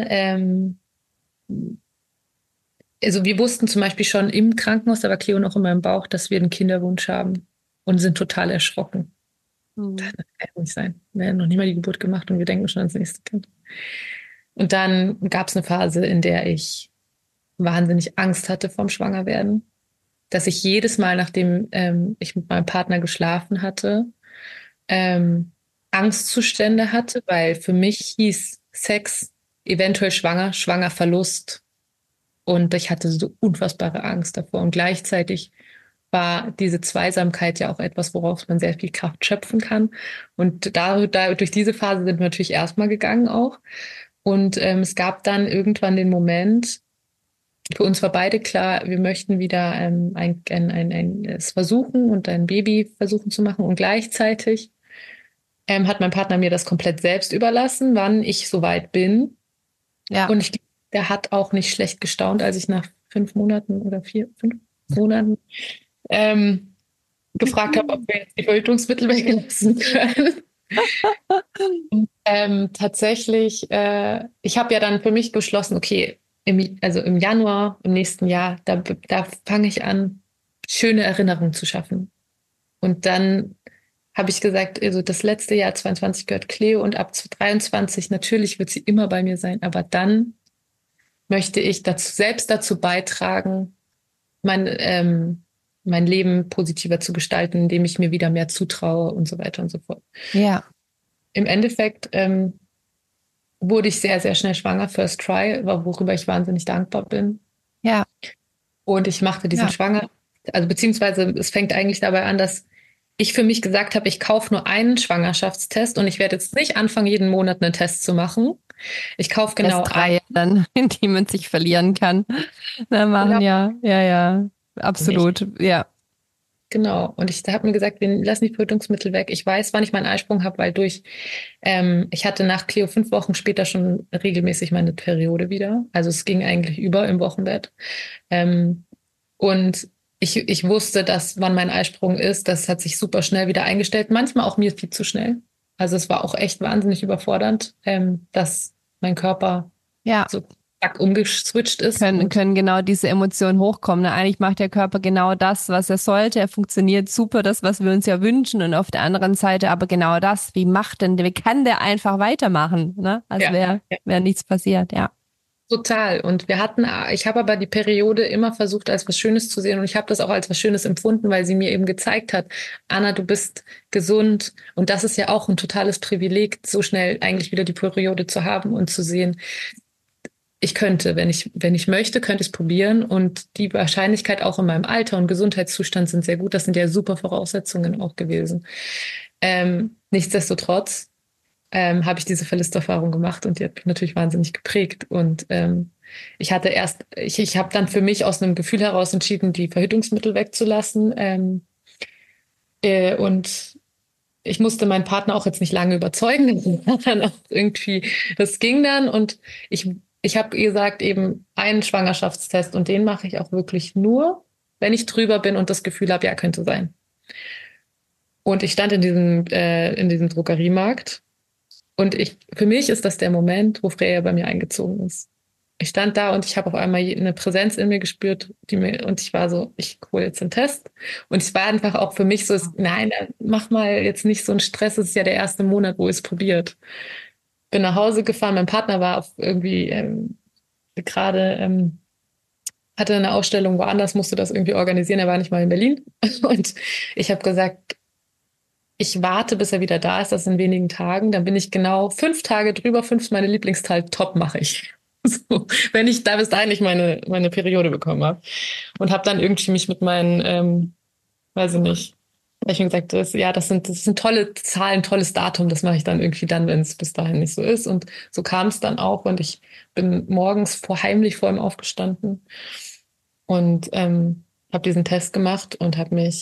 also wir wussten zum Beispiel schon im Krankenhaus, da war Cleo noch in meinem Bauch, dass wir einen Kinderwunsch haben und sind total erschrocken. Das kann nicht sein. Wir haben noch nie mal die Geburt gemacht und wir denken schon ans nächste Kind. Und dann gab es eine Phase, in der ich wahnsinnig Angst hatte vorm Schwangerwerden, dass ich jedes Mal, nachdem ich mit meinem Partner geschlafen hatte, Angstzustände hatte, weil für mich hieß Sex eventuell schwanger, Schwangerverlust. Und ich hatte so unfassbare Angst davor. Und gleichzeitig war diese Zweisamkeit ja auch etwas, woraus man sehr viel Kraft schöpfen kann. Und durch diese Phase sind wir natürlich erstmal gegangen auch. Und es gab dann irgendwann den Moment, für uns war beide klar, wir möchten wieder es versuchen und ein Baby versuchen zu machen. Und gleichzeitig hat mein Partner mir das komplett selbst überlassen, wann ich soweit bin. Ja. Und der hat auch nicht schlecht gestaunt, als ich nach 5 Monaten oder 5 Monaten gefragt habe, ob wir jetzt die Verhütungsmittel weglassen können. Tatsächlich, ich habe ja dann für mich beschlossen, okay, im Januar, im nächsten Jahr, da fange ich an, schöne Erinnerungen zu schaffen. Und dann habe ich gesagt, also das letzte Jahr 22 gehört Cleo und ab 23 natürlich wird sie immer bei mir sein, aber dann möchte ich selbst dazu beitragen, mein Leben positiver zu gestalten, indem ich mir wieder mehr zutraue und so weiter und so fort. Ja. Im Endeffekt wurde ich sehr, sehr schnell schwanger, First Try, worüber ich wahnsinnig dankbar bin. Ja. Und ich machte diesen Schwanger, also beziehungsweise es fängt eigentlich dabei an, dass ich für mich gesagt habe, ich kaufe nur einen Schwangerschaftstest und ich werde jetzt nicht anfangen, jeden Monat einen Test zu machen. Ich kaufe genau Testreihe dann, in die man sich verlieren kann. Na, machen, ja, absolut, ja. Genau. Und ich habe mir gesagt, wir lassen die Verhütungsmittel weg. Ich weiß, wann ich meinen Eisprung habe, weil ich hatte nach Cleo 5 Wochen später schon regelmäßig meine Periode wieder. Also es ging eigentlich über im Wochenbett. Und ich wusste, dass wann mein Eisprung ist. Das hat sich super schnell wieder eingestellt. Manchmal auch mir viel zu schnell. Also es war auch echt wahnsinnig überfordernd, dass mein Körper so zack umgeswitcht ist. Können genau diese Emotionen hochkommen. Ne? Eigentlich macht der Körper genau das, was er sollte. Er funktioniert super, das, was wir uns ja wünschen. Und auf der anderen Seite aber genau das, wie kann der einfach weitermachen? Ne? Als wäre nichts passiert, ja. Total. Und ich habe aber die Periode immer versucht, als was Schönes zu sehen. Und ich habe das auch als was Schönes empfunden, weil sie mir eben gezeigt hat, Anna, du bist gesund. Und das ist ja auch ein totales Privileg, so schnell eigentlich wieder die Periode zu haben und zu sehen, ich könnte, wenn ich möchte, könnte ich es probieren. Und die Wahrscheinlichkeit auch in meinem Alter und Gesundheitszustand sind sehr gut. Das sind ja super Voraussetzungen auch gewesen. Nichtsdestotrotz habe ich diese Verlusterfahrung gemacht und die hat mich natürlich wahnsinnig geprägt. Und ich habe dann für mich aus einem Gefühl heraus entschieden, die Verhütungsmittel wegzulassen. Und ich musste meinen Partner auch jetzt nicht lange überzeugen. Dann auch irgendwie, das ging dann. Und ich habe gesagt, eben einen Schwangerschaftstest und den mache ich auch wirklich nur, wenn ich drüber bin und das Gefühl habe, ja, könnte sein. Und ich stand in diesem Drogeriemarkt. Und für mich ist das der Moment, wo Freya bei mir eingezogen ist. Ich stand da und ich habe auf einmal eine Präsenz in mir gespürt, und ich war so, ich hole jetzt den Test. Und es war einfach auch für mich so, nein, mach mal jetzt nicht so einen Stress, es ist ja der erste Monat, wo ich es probiert. Bin nach Hause gefahren, mein Partner war irgendwie gerade, hatte eine Ausstellung woanders, musste das irgendwie organisieren, er war nicht mal in Berlin. Und ich habe gesagt, ich warte, bis er wieder da ist, das in wenigen Tagen. Dann bin ich genau 5 Tage drüber, 5 ist meine Lieblingsteil, top mache ich. So, wenn ich da bis dahin nicht meine Periode bekommen habe. Und habe dann irgendwie mich mit meinen, weiß ich nicht, ich habe gesagt, das sind tolle Zahlen, tolles Datum, das mache ich dann irgendwie dann, wenn es bis dahin nicht so ist. Und so kam es dann auch. Und ich bin morgens heimlich vor ihm aufgestanden und habe diesen Test gemacht und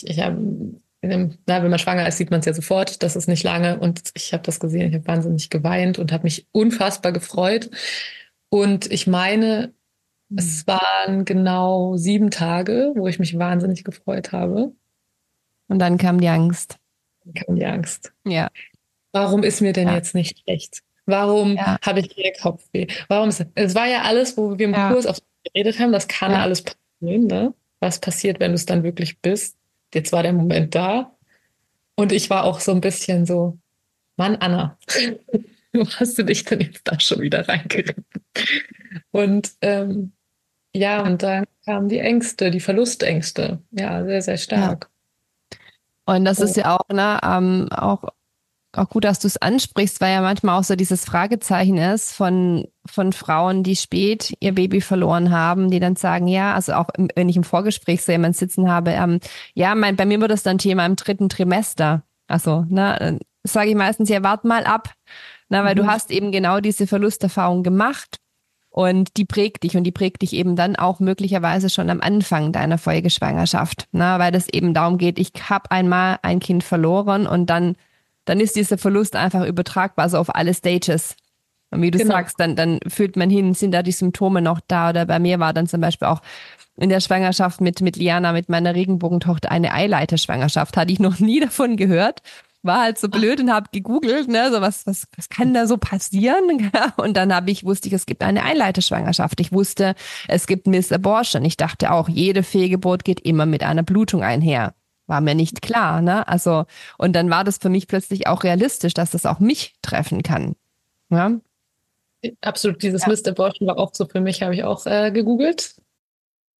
wenn man schwanger ist, sieht man es ja sofort, das ist nicht lange. Und ich habe das gesehen, ich habe wahnsinnig geweint und habe mich unfassbar gefreut. Und ich meine, es waren genau 7 Tage, wo ich mich wahnsinnig gefreut habe. Und dann kam die Angst. Dann kam die Angst. Ja. Warum ist mir denn jetzt nicht schlecht? Warum habe ich hier Kopfweh? Es war ja alles, wo wir im Kurs auch geredet haben, das kann alles passieren, ne? Was passiert, wenn du es dann wirklich bist? Jetzt war der Moment da. Und ich war auch so ein bisschen so, Mann, Anna, wo hast du dich denn jetzt da schon wieder reingeritten? Und und dann kamen die Ängste, die Verlustängste. Ja, sehr, sehr stark. Ja. Und das ist ja auch, ne, auch gut, dass du es ansprichst, weil ja manchmal auch so dieses Fragezeichen ist von Frauen, die spät ihr Baby verloren haben, die dann sagen, ja, also auch wenn ich im Vorgespräch so jemand sitzen habe, bei mir wird das dann Thema im 3. Trimester. Also, ne, sage ich meistens, ja, wart mal ab, ne, weil du hast eben genau diese Verlusterfahrung gemacht und die prägt dich eben dann auch möglicherweise schon am Anfang deiner Folgeschwangerschaft, ne, weil das eben darum geht, ich habe einmal ein Kind verloren und dann ist dieser Verlust einfach übertragbar, also auf alle Stages. Und wie du sagst, dann fühlt man hin, sind da die Symptome noch da? Oder bei mir war dann zum Beispiel auch in der Schwangerschaft mit Liana, mit meiner Regenbogentochter, eine Eileiterschwangerschaft. Hatte ich noch nie davon gehört. War halt so blöd und habe gegoogelt, ne, so was kann da so passieren? Und dann wusste ich, es gibt eine Eileiterschwangerschaft. Ich wusste, es gibt Miss Abortion. Ich dachte auch, jede Fehlgeburt geht immer mit einer Blutung einher. War mir nicht klar, ne? Also, und dann war das für mich plötzlich auch realistisch, dass das auch mich treffen kann. Ja? Absolut, dieses Miss Abortion war auch so für mich, habe ich auch gegoogelt.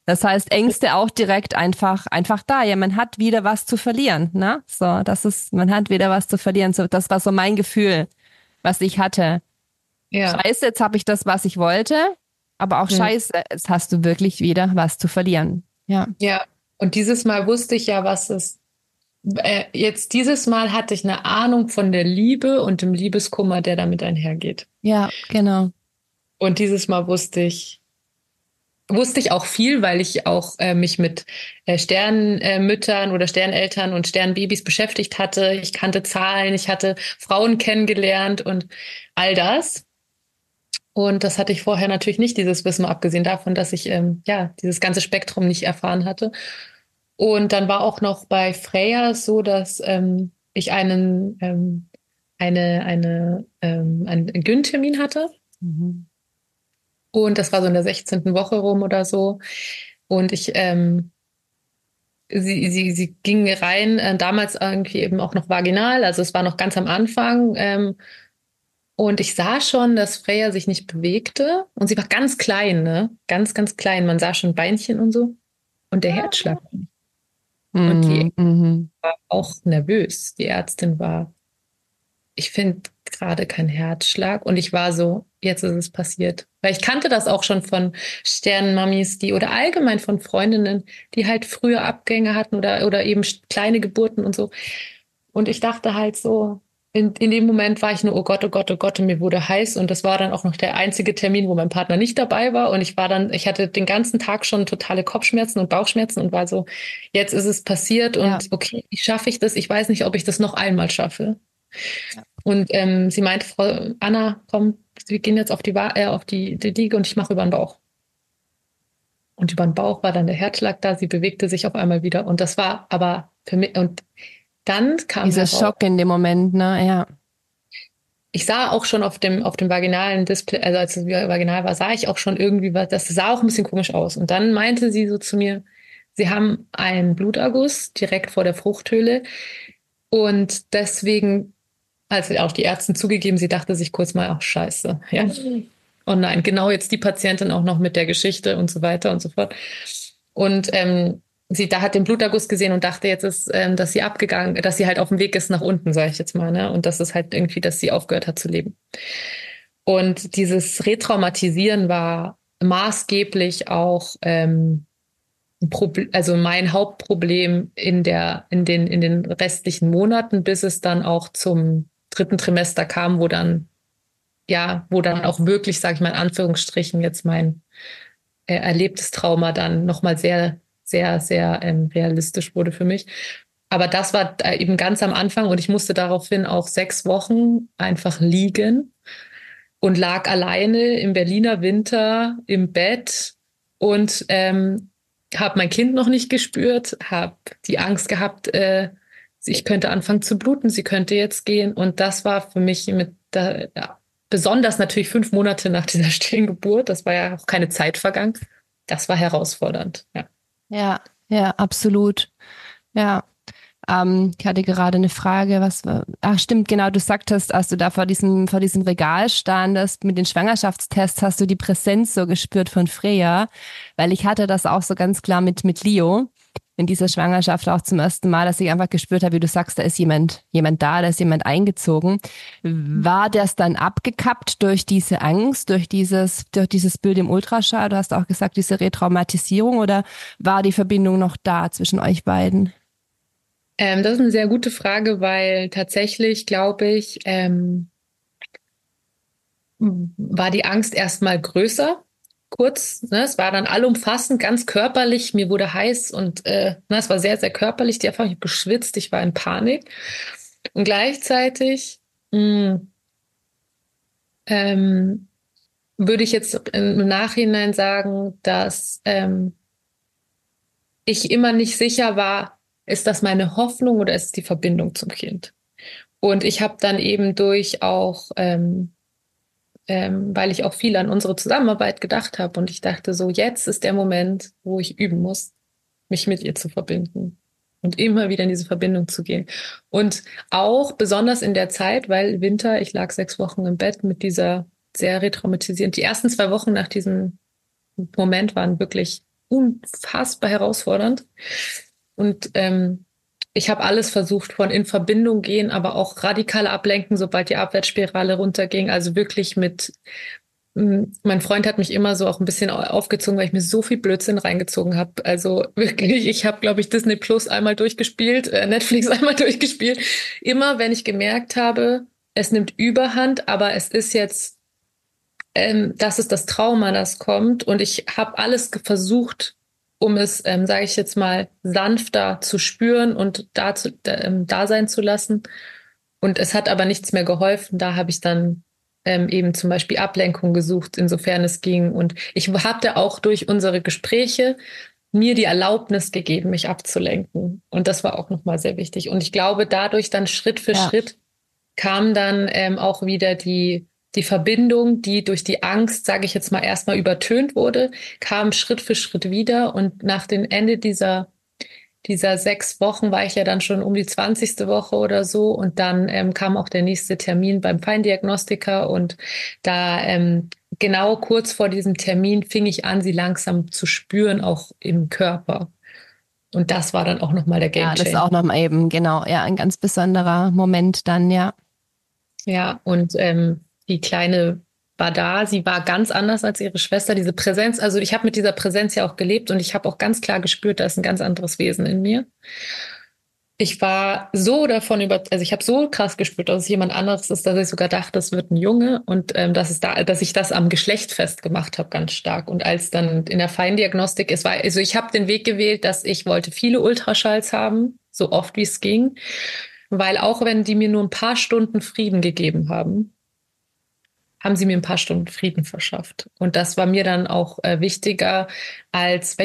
Das heißt, Ängste auch direkt einfach da. Ja, man hat wieder was zu verlieren, ne? So, man hat wieder was zu verlieren. So, das war so mein Gefühl, was ich hatte. Ja. Scheiße, jetzt habe ich das, was ich wollte, aber auch Hm. scheiße, jetzt hast du wirklich wieder was zu verlieren. Ja. Ja. Und dieses Mal wusste ich ja, was es jetzt dieses Mal hatte ich eine Ahnung von der Liebe und dem Liebeskummer, der damit einhergeht. Ja, genau. Und dieses Mal wusste ich auch viel, weil ich auch mich mit Sternmüttern oder Sterneltern und Sternbabys beschäftigt hatte. Ich kannte Zahlen, ich hatte Frauen kennengelernt und all das. Und das hatte ich vorher natürlich nicht, dieses Wissen, mal abgesehen davon, dass ich ja dieses ganze Spektrum nicht erfahren hatte. Und dann war auch noch bei Freya so, dass ich einen Gyn-Termin hatte. Mhm. Und das war so in der 16. Woche rum oder so. Und sie ging rein, damals irgendwie eben auch noch vaginal, also es war noch ganz am Anfang. Und ich sah schon, dass Freya sich nicht bewegte. Und sie war ganz klein, ne? Ganz, ganz klein. Man sah schon Beinchen und so. Und der Herzschlag. Und die Mhm. Mhm. war auch nervös. Die Ärztin war, ich finde gerade keinen Herzschlag. Und ich war so, jetzt ist es passiert. Weil ich kannte das auch schon von Sternenmamis, die oder allgemein von Freundinnen, die halt frühe Abgänge hatten oder eben kleine Geburten und so. Und ich dachte halt so, in dem Moment war ich nur, oh Gott, oh Gott, oh Gott, und mir wurde heiß. Und das war dann auch noch der einzige Termin, wo mein Partner nicht dabei war. Und ich hatte den ganzen Tag schon totale Kopfschmerzen und Bauchschmerzen und war so, jetzt ist es passiert Ja. und okay, wie schaffe ich das? Ich weiß nicht, ob ich das noch einmal schaffe. Ja. Und sie meinte, Frau Anna, komm, wir gehen jetzt auf die Liege und ich mache über den Bauch. Und über den Bauch war dann der Herzschlag da, sie bewegte sich auf einmal wieder. Und das war aber für mich, und dann kam Dieser heraus, Schock in dem Moment, ne? Ja. ich sah auch schon auf dem vaginalen Display, also als es wieder vaginal war, sah ich auch schon irgendwie was, das sah auch ein bisschen komisch aus. Und dann meinte sie so zu mir, sie haben einen Bluterguss direkt vor der Fruchthöhle und deswegen, also auch die Ärztin zugegeben, sie dachte sich kurz mal, ach scheiße, ja. Oh nein, genau jetzt die Patientin auch noch mit der Geschichte und so weiter und so fort. Und sie da hat den Bluterguss gesehen und dachte jetzt ist, dass sie abgegangen, dass sie halt auf dem Weg ist nach unten, sage ich jetzt mal, ne? Und das ist halt irgendwie, dass sie aufgehört hat zu leben. Und dieses Retraumatisieren war maßgeblich auch also mein Hauptproblem in den restlichen Monaten, bis es dann auch zum 3. Trimester kam, wo dann auch wirklich, sage ich mal in Anführungsstrichen, jetzt mein erlebtes Trauma dann nochmal sehr, sehr, sehr realistisch wurde für mich. Aber das war eben ganz am Anfang und ich musste daraufhin auch 6 Wochen einfach liegen und lag alleine im Berliner Winter im Bett und habe mein Kind noch nicht gespürt, habe die Angst gehabt, ich könnte anfangen zu bluten, sie könnte jetzt gehen. Und das war für mich ja, besonders natürlich 5 Monate nach dieser stillen Geburt, das war ja auch keine Zeit vergangen, das war herausfordernd. Ja. Ja, ja, absolut. Ja. Ich hatte gerade eine Frage, ach stimmt, genau, du sagtest, als du da vor diesem Regal standest mit den Schwangerschaftstests, hast du die Präsenz so gespürt von Freya, weil ich hatte das auch so ganz klar mit Leo in dieser Schwangerschaft auch zum ersten Mal, dass ich einfach gespürt habe, wie du sagst, da ist jemand da ist jemand eingezogen. War das dann abgekappt durch diese Angst, durch dieses Bild im Ultraschall? Du hast auch gesagt, diese Retraumatisierung, oder war die Verbindung noch da zwischen euch beiden? Das ist eine sehr gute Frage, weil tatsächlich, glaube ich, war die Angst erstmal größer. Kurz, ne, es war dann allumfassend, ganz körperlich. Mir wurde heiß und es war sehr, sehr körperlich. Die Erfahrung, ich habe geschwitzt, ich war in Panik. Und gleichzeitig mh, ähm, würde ich jetzt im Nachhinein sagen, dass ich immer nicht sicher war, ist das meine Hoffnung oder ist es die Verbindung zum Kind? Und ich habe dann eben durch auch weil ich auch viel an unsere Zusammenarbeit gedacht habe und ich dachte so, jetzt ist der Moment, wo ich üben muss, mich mit ihr zu verbinden und immer wieder in diese Verbindung zu gehen. Und auch besonders in der Zeit, weil Winter, ich lag 6 Wochen im Bett mit dieser sehr retraumatisierend. Die ersten 2 Wochen nach diesem Moment waren wirklich unfassbar herausfordernd. Und ich habe alles versucht, von in Verbindung gehen, aber auch radikal ablenken, sobald die Abwärtsspirale runterging. Also wirklich mein Freund hat mich immer so auch ein bisschen aufgezogen, weil ich mir so viel Blödsinn reingezogen habe. Also wirklich, ich habe, glaube ich, Disney Plus einmal durchgespielt, Netflix einmal durchgespielt. Immer, wenn ich gemerkt habe, es nimmt Überhand, aber es ist jetzt, das ist das Trauma, das kommt. Und ich habe alles versucht, um es, sage ich jetzt mal, sanfter zu spüren und da sein zu lassen. Und es hat aber nichts mehr geholfen. Da habe ich dann eben zum Beispiel Ablenkung gesucht, insofern es ging. Und ich hatte auch durch unsere Gespräche mir die Erlaubnis gegeben, mich abzulenken. Und das war auch nochmal sehr wichtig. Und ich glaube, dadurch dann Schritt für Schritt kam dann auch wieder die Verbindung, die durch die Angst, sage ich jetzt mal, erstmal übertönt wurde, kam Schritt für Schritt wieder. Und nach dem Ende dieser 6 Wochen war ich ja dann schon um die 20. Woche oder so. Und dann kam auch der nächste Termin beim Feindiagnostiker. Und da genau kurz vor diesem Termin fing ich an, sie langsam zu spüren, auch im Körper. Und das war dann auch nochmal der Gamechanger. Ja, das ist auch nochmal eben, genau, ja, ein ganz besonderer Moment dann, ja. Ja, und die Kleine war da, sie war ganz anders als ihre Schwester. Diese Präsenz, also ich habe mit dieser Präsenz ja auch gelebt und ich habe auch ganz klar gespürt, da ist ein ganz anderes Wesen in mir. Ich war so davon also ich habe so krass gespürt, dass es jemand anderes ist, dass ich sogar dachte, es wird ein Junge und dass ich das am Geschlecht festgemacht habe, ganz stark. Und als dann in der Feindiagnostik, also ich habe den Weg gewählt, dass ich wollte viele Ultraschalls haben, so oft wie es ging, weil auch wenn die mir nur ein paar Stunden Frieden gegeben haben, haben sie mir ein paar Stunden Frieden verschafft. Und das war mir dann auch wichtiger weil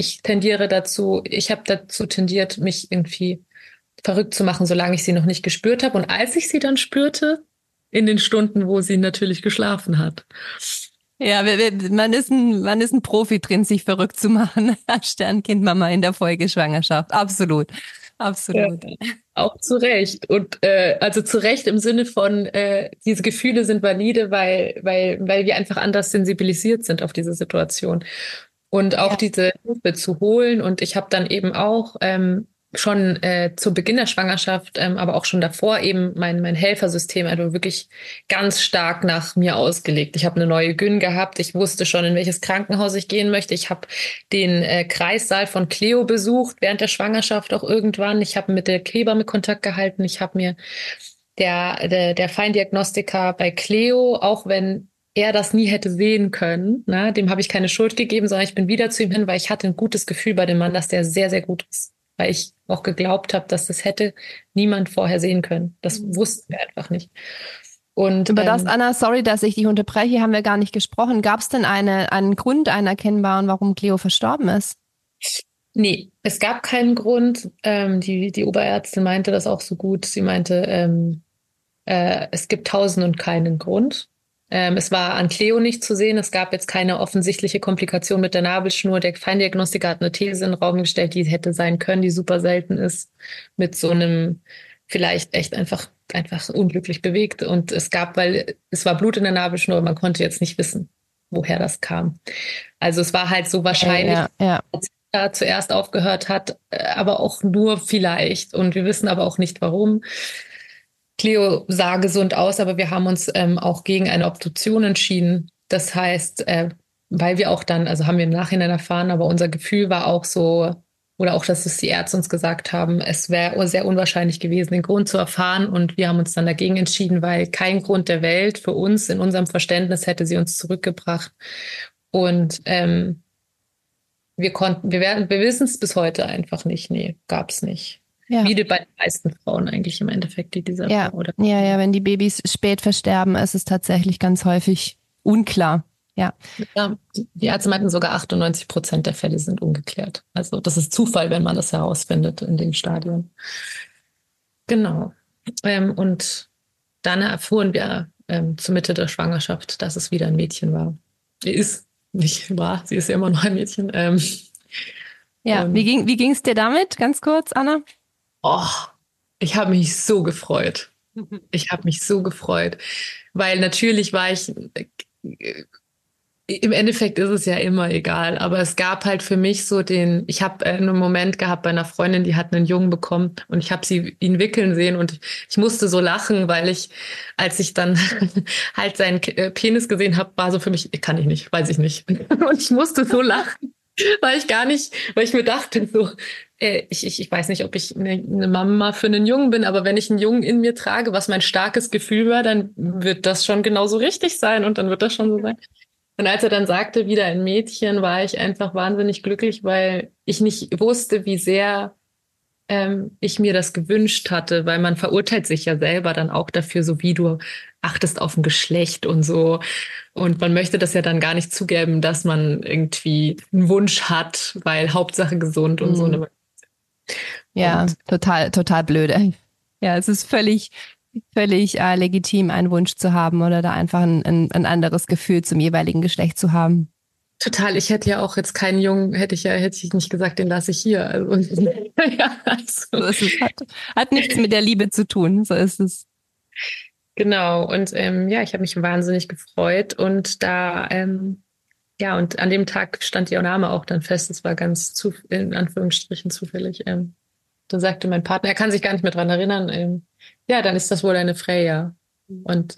ich habe dazu tendiert, mich irgendwie verrückt zu machen, solange ich sie noch nicht gespürt habe. Und als ich sie dann spürte, in den Stunden, wo sie natürlich geschlafen hat. Ja, man ist ein Profi drin, sich verrückt zu machen als Sternkindmama in der Folgeschwangerschaft. Absolut. Absolut. Ja, auch zu Recht. Und also zu Recht im Sinne von, diese Gefühle sind valide, weil wir einfach anders sensibilisiert sind auf diese Situation. Und auch diese Hilfe zu holen. Und ich habe dann eben auch schon zu Beginn der Schwangerschaft, aber auch schon davor eben mein Helfersystem also wirklich ganz stark nach mir ausgelegt. Ich habe eine neue Gyn gehabt. Ich wusste schon, in welches Krankenhaus ich gehen möchte. Ich habe den Kreissaal von Cleo besucht während der Schwangerschaft auch irgendwann. Ich habe mit der Hebamme Kontakt gehalten. Ich habe mir der Feindiagnostiker bei Cleo, auch wenn er das nie hätte sehen können, ne, dem habe ich keine Schuld gegeben, sondern ich bin wieder zu ihm hin, weil ich hatte ein gutes Gefühl bei dem Mann, dass der sehr, sehr gut ist. Weil ich auch geglaubt habe, dass das hätte niemand vorher sehen können. Das wussten wir einfach nicht. Und über das, Anna, sorry, dass ich dich unterbreche, haben wir gar nicht gesprochen. Gab es denn einen Grund, einen erkennbaren, warum Cleo verstorben ist? Nee, es gab keinen Grund. Die Oberärztin meinte das auch so gut. Sie meinte, es gibt 1000 und keinen Grund. Es war an Cleo nicht zu sehen. Es gab jetzt keine offensichtliche Komplikation mit der Nabelschnur. Der Feindiagnostiker hat eine These in den Raum gestellt, die hätte sein können, die super selten ist, mit so einem vielleicht echt einfach unglücklich bewegt. Und weil es war Blut in der Nabelschnur, man konnte jetzt nicht wissen, woher das kam. Also es war halt so wahrscheinlich, als er zuerst aufgehört hat, aber auch nur vielleicht. Und wir wissen aber auch nicht, warum. Cleo sah gesund aus, aber wir haben uns auch gegen eine Obduktion entschieden. Das heißt, weil wir auch dann, also haben wir im Nachhinein erfahren, aber unser Gefühl war auch so, oder auch, dass es die Ärzte uns gesagt haben, es wäre sehr unwahrscheinlich gewesen, den Grund zu erfahren. Und wir haben uns dann dagegen entschieden, weil kein Grund der Welt für uns in unserem Verständnis hätte sie uns zurückgebracht. Und wir wissen es bis heute einfach nicht. Nee, gab es nicht. Ja. Wie bei den meisten Frauen eigentlich im Endeffekt, die dieser Frau, oder? Ja, wenn die Babys spät versterben, ist es tatsächlich ganz häufig unklar. Ja. Die Ärzte meinten, sogar 98% der Fälle sind ungeklärt. Also das ist Zufall, wenn man das herausfindet in dem Stadium. Genau. Und dann erfuhren wir zur Mitte der Schwangerschaft, dass es wieder ein Mädchen war. Sie ist ja immer noch ein Mädchen. Wie ging es dir damit, ganz kurz, Anna? Oh, ich habe mich so gefreut. Ich habe mich so gefreut, weil natürlich war ich Im Endeffekt ist es ja immer egal, aber es gab halt für mich so ich habe einen Moment gehabt bei einer Freundin, die hat einen Jungen bekommen und ich habe ihn wickeln sehen und ich musste so lachen, weil als ich dann halt seinen Penis gesehen habe, war so für mich, kann ich nicht, weiß ich nicht. Und ich musste so lachen, weil ich mir dachte so, ich weiß nicht, ob ich eine Mama für einen Jungen bin, aber wenn ich einen Jungen in mir trage, was mein starkes Gefühl war, dann wird das schon genauso richtig sein und dann wird das schon so sein. Und als er dann sagte, wieder ein Mädchen, war ich einfach wahnsinnig glücklich, weil ich nicht wusste, wie sehr ich mir das gewünscht hatte, weil man verurteilt sich ja selber dann auch dafür, so wie du achtest auf ein Geschlecht und so. Und man möchte das ja dann gar nicht zugeben, dass man irgendwie einen Wunsch hat, weil Hauptsache gesund und so. Ja, Und total, total blöde. Ja, es ist völlig legitim, einen Wunsch zu haben oder da einfach ein anderes Gefühl zum jeweiligen Geschlecht zu haben. total, ich hätte ja auch jetzt keinen Jungen, hätte ich nicht gesagt, den lasse ich hier. Also, ja, So ist es. Hat nichts mit der Liebe zu tun. So ist es. genau. Und ja, ich habe mich wahnsinnig gefreut und ja, und an dem Tag stand ihr Name auch dann fest. Es war in Anführungsstrichen zufällig. Dann sagte mein Partner, er kann sich gar nicht mehr dran erinnern. Ja, dann ist das wohl eine Freya. Und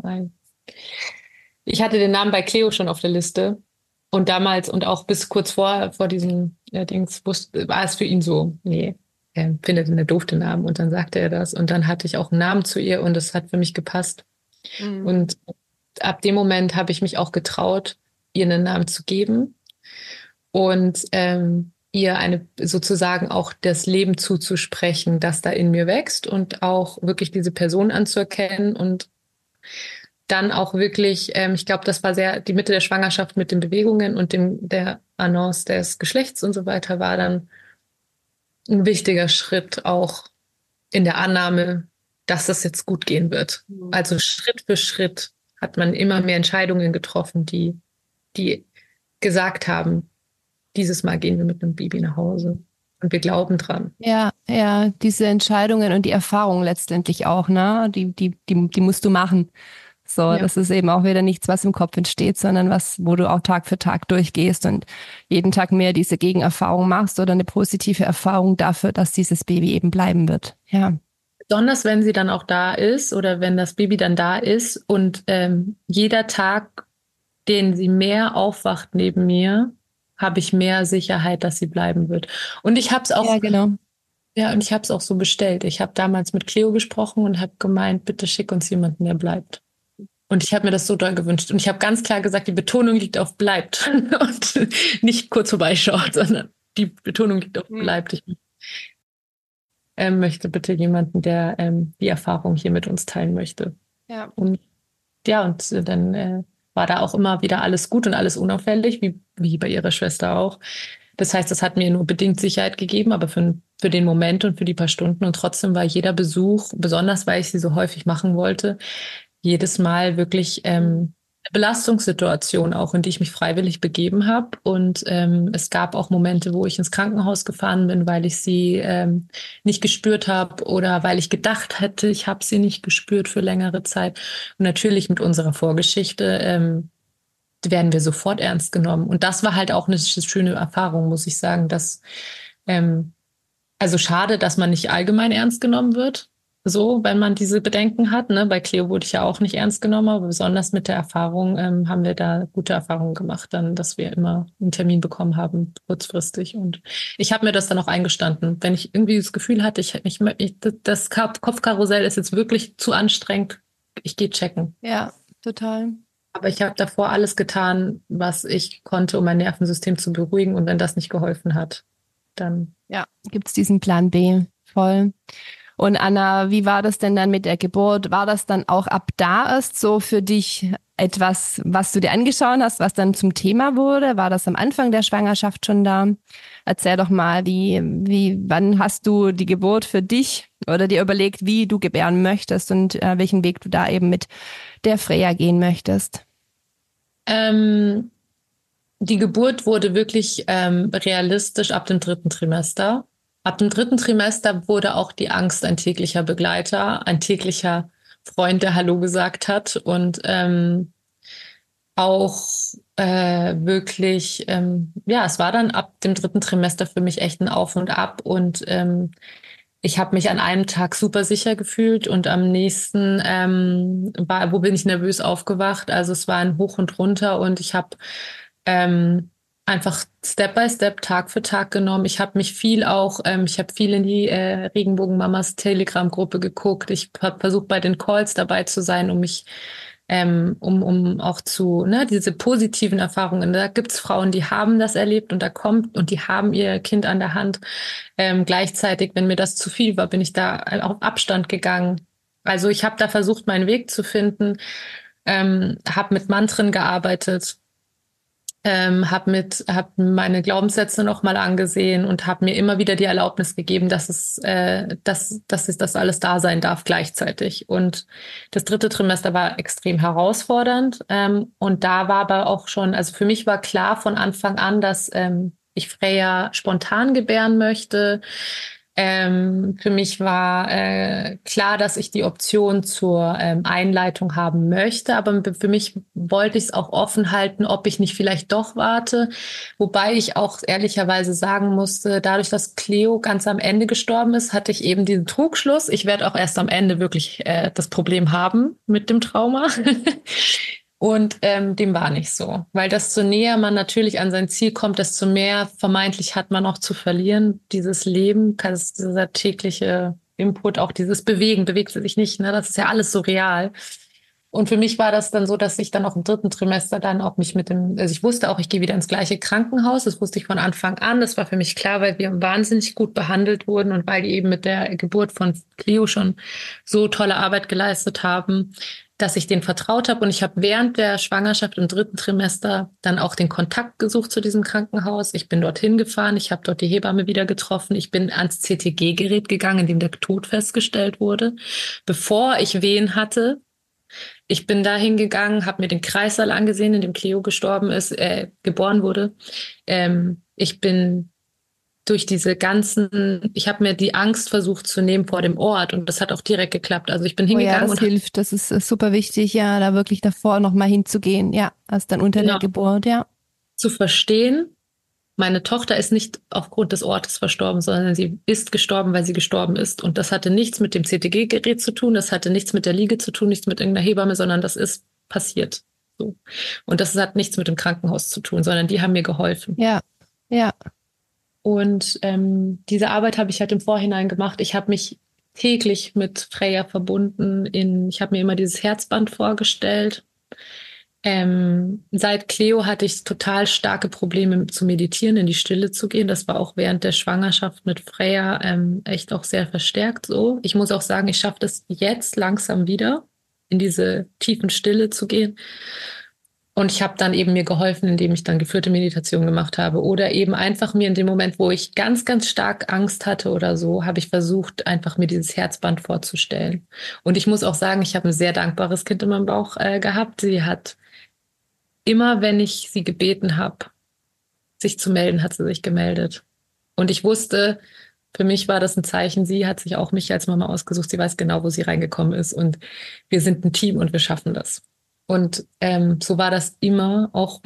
ich hatte den Namen bei Cleo schon auf der Liste. Und damals und auch bis kurz vor diesem Dings war es für ihn so, nee, er findet einen doof den Namen. Und dann sagte er das. Und dann hatte ich auch einen Namen zu ihr und es hat für mich gepasst. Mhm. Und ab dem Moment habe ich mich auch getraut, ihr einen Namen zu geben und ihr sozusagen auch das Leben zuzusprechen, das da in mir wächst und auch wirklich diese Person anzuerkennen und dann auch wirklich, ich glaube, das war die Mitte der Schwangerschaft mit den Bewegungen und der Annonce des Geschlechts und so weiter war dann ein wichtiger Schritt auch in der Annahme, dass das jetzt gut gehen wird. Also Schritt für Schritt hat man immer mehr Entscheidungen getroffen, die gesagt haben, dieses Mal gehen wir mit einem Baby nach Hause. Und wir glauben dran. Ja, diese Entscheidungen und die Erfahrung letztendlich auch, ne? Die musst du machen. So, Ja. das ist eben auch wieder nichts, was im Kopf entsteht, sondern wo du auch Tag für Tag durchgehst und jeden Tag mehr diese Gegenerfahrung machst oder eine positive Erfahrung dafür, dass dieses Baby eben bleiben wird. Ja. Besonders wenn sie dann auch da ist oder wenn das Baby dann da ist und jeder Tag, den sie mehr aufwacht neben mir, habe ich mehr Sicherheit, dass sie bleiben wird. Und ich habe es auch, Ja, genau. ja, und ich habe es auch so bestellt. Ich habe damals mit Cleo gesprochen und habe gemeint, bitte schick uns jemanden, der bleibt. Und ich habe mir das so doll gewünscht. Und ich habe ganz klar gesagt, die Betonung liegt auf bleibt und nicht kurz vorbeischaut, sondern die Betonung liegt auf bleibt. Ich möchte bitte jemanden, der die Erfahrung hier mit uns teilen möchte. Ja. Und ja, und dann war da auch immer wieder alles gut und alles unauffällig, wie bei ihrer Schwester auch. Das heißt, das hat mir nur bedingt Sicherheit gegeben, aber für den Moment und für die paar Stunden. Und trotzdem war jeder Besuch, besonders weil ich sie so häufig machen wollte, jedes Mal wirklich eine Belastungssituation auch, in die ich mich freiwillig begeben habe. Und es gab auch Momente, wo ich ins Krankenhaus gefahren bin, weil ich sie nicht gespürt habe oder weil ich gedacht hätte, ich habe sie nicht gespürt für längere Zeit. Und natürlich mit unserer Vorgeschichte werden wir sofort ernst genommen. Und das war halt auch eine schöne Erfahrung, muss ich sagen, also schade, dass man nicht allgemein ernst genommen wird. So, wenn man diese Bedenken hat, ne? Bei Cleo wurde ich ja auch nicht ernst genommen, aber besonders mit der Erfahrung haben wir da gute Erfahrungen gemacht, dann, dass wir immer einen Termin bekommen haben, kurzfristig. Und ich habe mir das dann auch eingestanden. Wenn ich irgendwie das Gefühl hatte, das Kopfkarussell ist jetzt wirklich zu anstrengend, ich gehe checken. Ja, total. Aber ich habe davor alles getan, was ich konnte, um mein Nervensystem zu beruhigen. Und wenn das nicht geholfen hat, dann Ja, gibt's diesen Plan B voll. Und Anna, wie war das denn dann mit der Geburt? War das dann auch ab da erst so für dich etwas, was du dir angeschaut hast, was dann zum Thema wurde? War das am Anfang der Schwangerschaft schon da? Erzähl doch mal, wann hast du die Geburt für dich oder dir überlegt, wie du gebären möchtest und welchen Weg du da eben mit der Freya gehen möchtest? die Geburt wurde wirklich realistisch ab dem 3. Trimester. Ab dem 3. Trimester wurde auch die Angst ein täglicher Begleiter, ein täglicher Freund, der Hallo gesagt hat. Und auch wirklich, ja, es war dann ab dem 3. Trimester für mich echt ein Auf und Ab und ich habe mich an einem Tag super sicher gefühlt und am nächsten wo bin ich nervös aufgewacht. Also es war ein Hoch und Runter und ich habe einfach Step by Step, Tag für Tag genommen. Ich habe viel in die Regenbogenmamas Telegram-Gruppe geguckt. Ich habe versucht, bei den Calls dabei zu sein, um mich um auch diese positiven Erfahrungen. Da gibt's Frauen, die haben das erlebt und die haben ihr Kind an der Hand. Gleichzeitig, wenn mir das zu viel war, bin ich da auf Abstand gegangen. Also ich habe da versucht, meinen Weg zu finden, habe mit Mantren gearbeitet, hab meine Glaubenssätze nochmal angesehen und habe mir immer wieder die Erlaubnis gegeben, dass das alles da sein darf gleichzeitig. Und das 3. Trimester war extrem herausfordernd. Und da war aber auch schon, also für mich war klar von Anfang an, dass ich Freya spontan gebären möchte. Für mich war klar, dass ich die Option zur Einleitung haben möchte, aber für mich wollte ich es auch offen halten, ob ich nicht vielleicht doch warte. Wobei ich auch ehrlicherweise sagen musste, dadurch, dass Cleo ganz am Ende gestorben ist, hatte ich eben diesen Trugschluss. Ich werde auch erst am Ende wirklich das Problem haben mit dem Trauma. Und dem war nicht so, weil desto näher man natürlich an sein Ziel kommt, desto mehr vermeintlich hat man auch zu verlieren. Dieses Leben, dieser tägliche Input, auch dieses Bewegen, bewegt sich nicht, ne? Das ist ja alles so real. Und für mich war das dann so, dass ich dann auch im 3. Trimester dann auch also ich wusste auch, ich gehe wieder ins gleiche Krankenhaus. Das wusste ich von Anfang an. Das war für mich klar, weil wir wahnsinnig gut behandelt wurden und weil die eben mit der Geburt von Cleo schon so tolle Arbeit geleistet haben, dass ich denen vertraut habe. Und ich habe während der Schwangerschaft im 3. Trimester dann auch den Kontakt gesucht zu diesem Krankenhaus. Ich bin dorthin gefahren. Ich habe dort die Hebamme wieder getroffen. Ich bin ans CTG-Gerät gegangen, in dem der Tod festgestellt wurde, bevor ich Wehen hatte. Ich bin da hingegangen, habe mir den Kreissaal angesehen, in dem Cleo geboren wurde. Ich bin durch ich habe mir die Angst versucht zu nehmen vor dem Ort und das hat auch direkt geklappt. Also ich bin Oh ja, hingegangen das hilft. Das ist super wichtig, ja, da wirklich davor nochmal hinzugehen. Ja, als dann unter der Geburt, ja. zu verstehen, meine Tochter ist nicht aufgrund des Ortes verstorben, sondern sie ist gestorben, weil sie gestorben ist. Und das hatte nichts mit dem CTG-Gerät zu tun, das hatte nichts mit der Liege zu tun, nichts mit irgendeiner Hebamme, sondern das ist passiert. So. Und das hat nichts mit dem Krankenhaus zu tun, sondern die haben mir geholfen. Ja, ja. Und diese Arbeit habe ich halt im Vorhinein gemacht. Ich habe mich täglich mit Freya verbunden. Ich habe mir immer dieses Herzband vorgestellt. Seit Cleo hatte ich total starke Probleme zu meditieren, in die Stille zu gehen. Das war auch während der Schwangerschaft mit Freya echt auch sehr verstärkt so. Ich muss auch sagen, ich schaffe das jetzt langsam wieder, in diese tiefen Stille zu gehen. Und ich habe dann eben mir geholfen, indem ich dann geführte Meditation gemacht habe oder eben einfach mir in dem Moment, wo ich ganz, ganz stark Angst hatte oder so, habe ich versucht, einfach mir dieses Herzband vorzustellen. Und ich muss auch sagen, ich habe ein sehr dankbares Kind in meinem Bauch gehabt. Sie hat immer, wenn ich sie gebeten habe, sich zu melden, hat sie sich gemeldet. Und ich wusste, für mich war das ein Zeichen. Sie hat sich auch mich als Mama ausgesucht. Sie weiß genau, wo sie reingekommen ist. Und wir sind ein Team und wir schaffen das. Und so war das immer, auch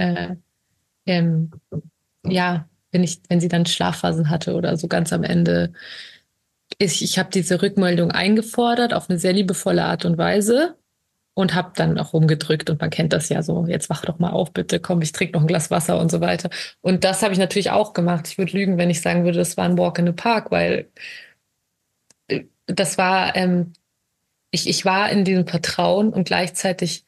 wenn sie dann Schlafphasen hatte oder so ganz am Ende. Ich habe diese Rückmeldung eingefordert auf eine sehr liebevolle Art und Weise und habe dann auch rumgedrückt. Und man kennt das ja so, jetzt wach doch mal auf, bitte, komm, ich trinke noch ein Glas Wasser und so weiter. Und das habe ich natürlich auch gemacht. Ich würde lügen, wenn ich sagen würde, das war ein Walk in the Park, weil das war, ich war in diesem Vertrauen und gleichzeitig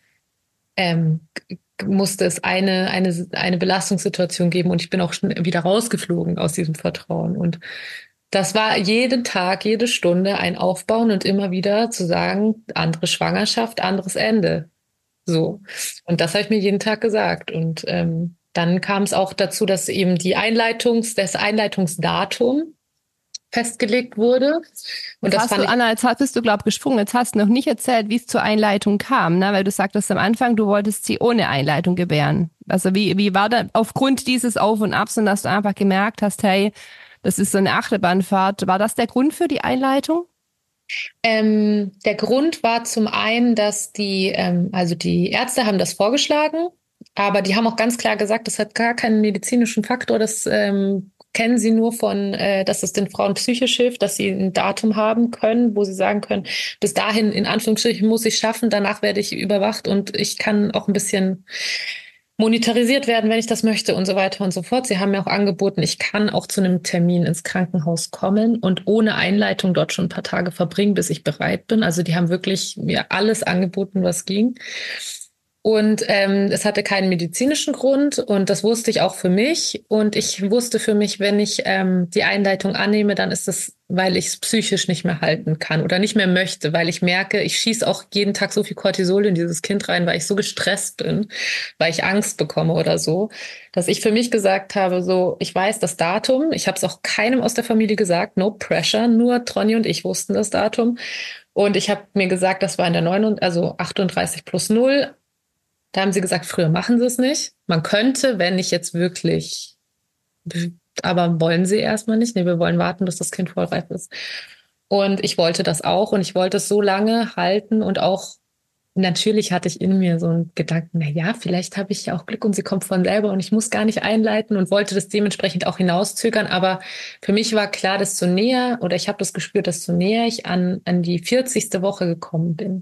musste es eine Belastungssituation geben und ich bin auch schon wieder rausgeflogen aus diesem Vertrauen. Und das war jeden Tag, jede Stunde ein Aufbauen und immer wieder zu sagen, andere Schwangerschaft, anderes Ende. So. Und das habe ich mir jeden Tag gesagt. Und dann kam es auch dazu, dass eben das Einleitungsdatum festgelegt wurde. Und das fand ich, Anna, jetzt bist du, glaube ich, gesprungen. Jetzt hast du noch nicht erzählt, wie es zur Einleitung kam, ne? Weil du sagtest am Anfang, du wolltest sie ohne Einleitung gebären. Also wie war da aufgrund dieses Auf und Abs und dass du einfach gemerkt hast, hey, das ist so eine Achterbahnfahrt. War das der Grund für die Einleitung? Der Grund war zum einen, dass also die Ärzte haben das vorgeschlagen, aber die haben auch ganz klar gesagt, das hat gar keinen medizinischen Faktor. Das kennen sie nur dass es den Frauen psychisch hilft, dass sie ein Datum haben können, wo sie sagen können, bis dahin, in Anführungsstrichen, muss ich schaffen, danach werde ich überwacht und ich kann auch ein bisschen monetarisiert werden, wenn ich das möchte und so weiter und so fort. Sie haben mir auch angeboten, ich kann auch zu einem Termin ins Krankenhaus kommen und ohne Einleitung dort schon ein paar Tage verbringen, bis ich bereit bin. Also die haben wirklich mir alles angeboten, was ging. Und es hatte keinen medizinischen Grund und das wusste ich auch für mich. Und ich wusste für mich, wenn ich die Einleitung annehme, dann ist es, weil ich es psychisch nicht mehr halten kann oder nicht mehr möchte, weil ich merke, ich schieße auch jeden Tag so viel Cortisol in dieses Kind rein, weil ich so gestresst bin, weil ich Angst bekomme oder so, dass ich für mich gesagt habe, so, ich weiß das Datum, ich habe es auch keinem aus der Familie gesagt, no pressure, nur Tronny und ich wussten das Datum. Und ich habe mir gesagt, das war in der 9, also 38 plus 0. Da haben sie gesagt, früher machen sie es nicht. Man könnte, wenn ich jetzt wirklich, aber wollen sie erstmal nicht. Nee, wir wollen warten, bis das Kind voll reif ist. Und ich wollte das auch und ich wollte es so lange halten und auch natürlich hatte ich in mir so einen Gedanken, na ja, vielleicht habe ich ja auch Glück und sie kommt von selber und ich muss gar nicht einleiten und wollte das dementsprechend auch hinauszögern. Aber für mich war klar, desto näher oder ich habe das gespürt, desto näher ich an die 40. Woche gekommen bin.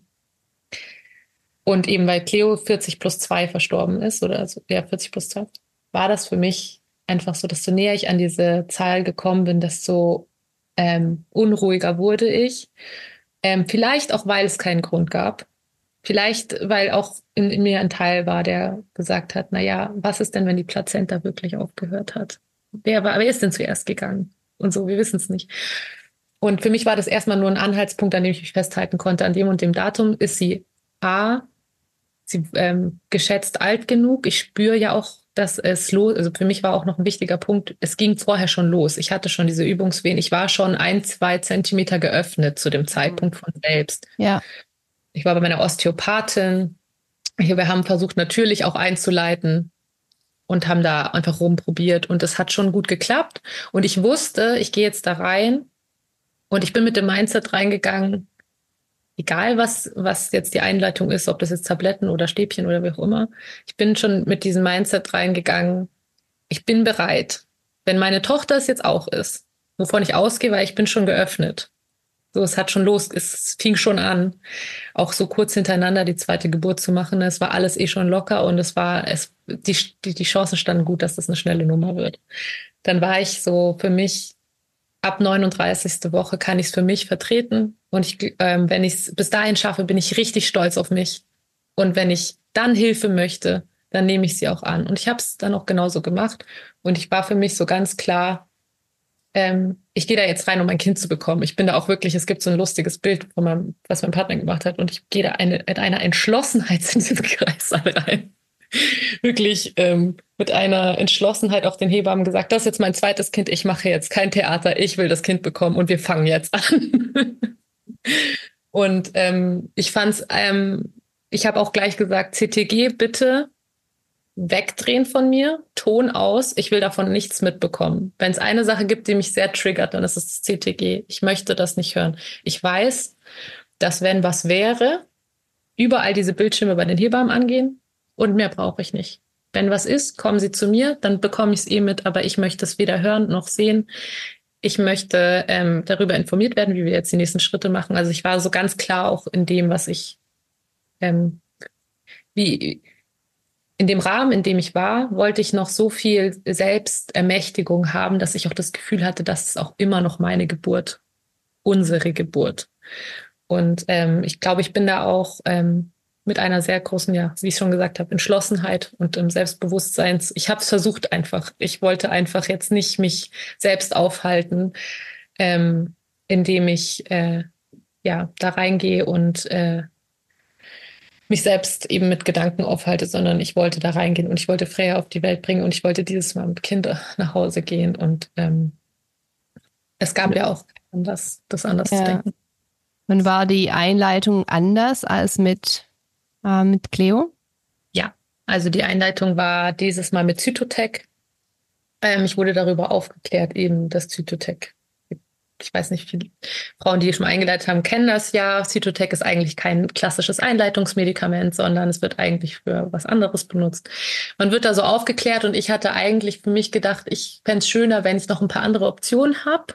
Und eben weil Cleo 40 plus 2 verstorben ist, oder so, ja, 40 plus 2, war das für mich einfach so, desto näher ich an diese Zahl gekommen bin, desto unruhiger wurde ich. Vielleicht auch, weil es keinen Grund gab. Vielleicht, weil auch in mir ein Teil war, der gesagt hat, na ja, was ist denn, wenn die Plazenta wirklich aufgehört hat? Wer ist denn zuerst gegangen? Und so, wir wissen es nicht. Und für mich war das erstmal nur ein Anhaltspunkt, an dem ich mich festhalten konnte. An dem und dem Datum ist sie geschätzt alt genug. Ich spüre ja auch, dass es also für mich war auch noch ein wichtiger Punkt, es ging vorher schon los. Ich hatte schon diese Übungswehen. Ich war schon 1, 2 Zentimeter geöffnet zu dem Zeitpunkt von selbst. Ja. Ich war bei meiner Osteopathin. Wir haben versucht, natürlich auch einzuleiten und haben da einfach rumprobiert. Und es hat schon gut geklappt. Und ich wusste, ich gehe jetzt da rein und ich bin mit dem Mindset reingegangen, egal was jetzt die Einleitung ist, ob das jetzt Tabletten oder Stäbchen oder wie auch immer. Ich bin schon mit diesem Mindset reingegangen. Ich bin bereit. Wenn meine Tochter es jetzt auch ist, wovon ich ausgehe, weil ich bin schon geöffnet. So, es hat schon es fing schon an, auch so kurz hintereinander die zweite Geburt zu machen. Es war alles eh schon locker und die Chancen standen gut, dass das eine schnelle Nummer wird. Dann war ich so für mich, ab 39. Woche kann ich es für mich vertreten. Und wenn ich es bis dahin schaffe, bin ich richtig stolz auf mich. Und wenn ich dann Hilfe möchte, dann nehme ich sie auch an. Und ich habe es dann auch genauso gemacht. Und ich war für mich so ganz klar, ich gehe da jetzt rein, um ein Kind zu bekommen. Ich bin da auch wirklich, es gibt so ein lustiges Bild was mein Partner gemacht hat. Und ich gehe da mit einer Entschlossenheit in diesen Kreissaal rein. Wirklich mit einer Entschlossenheit auch den Hebammen gesagt, das ist jetzt mein zweites Kind, ich mache jetzt kein Theater, ich will das Kind bekommen und wir fangen jetzt an. Und ich habe auch gleich gesagt, CTG bitte wegdrehen von mir, Ton aus, ich will davon nichts mitbekommen. Wenn es eine Sache gibt, die mich sehr triggert, dann ist es das CTG. Ich möchte das nicht hören. Ich weiß, dass wenn was wäre, überall diese Bildschirme bei den Hebammen angehen und mehr brauche ich nicht. Wenn was ist, kommen Sie zu mir, dann bekomme ich es mit, aber ich möchte es weder hören noch sehen. Ich möchte darüber informiert werden, wie wir jetzt die nächsten Schritte machen. Also ich war so ganz klar auch in dem, was ich wie in dem Rahmen, in dem ich war, wollte ich noch so viel Selbstermächtigung haben, dass ich auch das Gefühl hatte, das ist auch immer noch meine Geburt, unsere Geburt. Und ich glaube, ich bin da auch mit einer sehr großen, ja, wie ich schon gesagt habe, Entschlossenheit und Selbstbewusstseins. Ich habe es versucht einfach. Ich wollte einfach jetzt nicht mich selbst aufhalten, indem ich da reingehe und mich selbst eben mit Gedanken aufhalte, sondern ich wollte da reingehen und ich wollte Freya auf die Welt bringen und ich wollte dieses Mal mit Kindern nach Hause gehen und es gab ja auch das anders zu denken. Und war die Einleitung anders als mit Cleo? Ja, also die Einleitung war dieses Mal mit Zytotec. Ich wurde darüber aufgeklärt, eben, dass Zytotec ich weiß nicht, viele Frauen, die schon mal eingeleitet haben, kennen das ja. Cytotec ist eigentlich kein klassisches Einleitungsmedikament, sondern es wird eigentlich für was anderes benutzt. Man wird da so aufgeklärt und ich hatte eigentlich für mich gedacht, ich fände es schöner, wenn ich noch ein paar andere Optionen habe,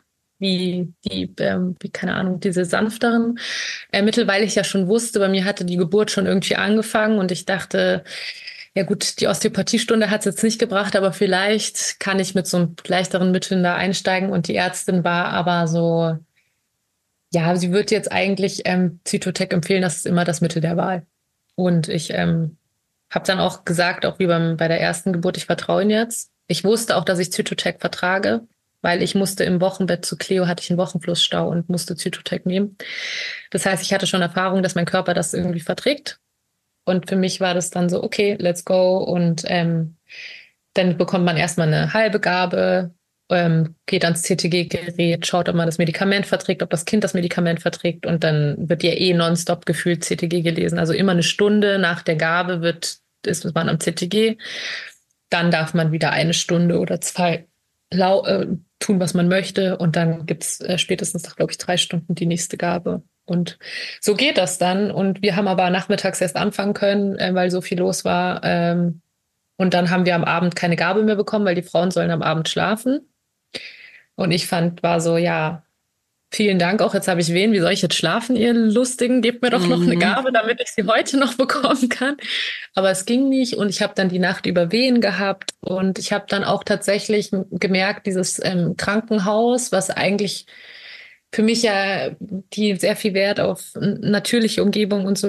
wie keine Ahnung, diese sanfteren Mittel, weil ich ja schon wusste, bei mir hatte die Geburt schon irgendwie angefangen und ich dachte, ja gut, die Osteopathiestunde hat es jetzt nicht gebracht, aber vielleicht kann ich mit so leichteren Mitteln da einsteigen. Und die Ärztin war aber so, ja, sie würde jetzt eigentlich Cytotec empfehlen, das ist immer das Mittel der Wahl. Und ich habe dann auch gesagt, auch wie bei der ersten Geburt, ich vertraue Ihnen jetzt. Ich wusste auch, dass ich Cytotec vertrage, weil ich musste im Wochenbett zu Cleo, hatte ich einen Wochenflussstau und musste Cytotec nehmen. Das heißt, ich hatte schon Erfahrung, dass mein Körper das irgendwie verträgt. Und für mich war das dann so, okay, let's go. Und dann bekommt man erstmal eine halbe Gabe, geht ans CTG-Gerät, schaut, ob man das Medikament verträgt, ob das Kind das Medikament verträgt. Und dann wird ja nonstop gefühlt CTG gelesen. Also immer eine Stunde nach der Gabe ist man am CTG. Dann darf man wieder eine Stunde oder zwei tun, was man möchte. Und dann gibt's spätestens nach, glaube ich, 3 Stunden die nächste Gabe. Und so geht das dann. Und wir haben aber nachmittags erst anfangen können, weil so viel los war. Und dann haben wir am Abend keine Gabe mehr bekommen, weil die Frauen sollen am Abend schlafen. Und war so, ja, vielen Dank auch. Jetzt habe ich Wehen. Wie soll ich jetzt schlafen, ihr Lustigen? Gebt mir doch noch eine Gabe, damit ich sie heute noch bekommen kann. Aber es ging nicht. Und ich habe dann die Nacht über Wehen gehabt. Und ich habe dann auch tatsächlich gemerkt, dieses Krankenhaus, was eigentlich für mich ja, die sehr viel Wert auf natürliche Umgebung und so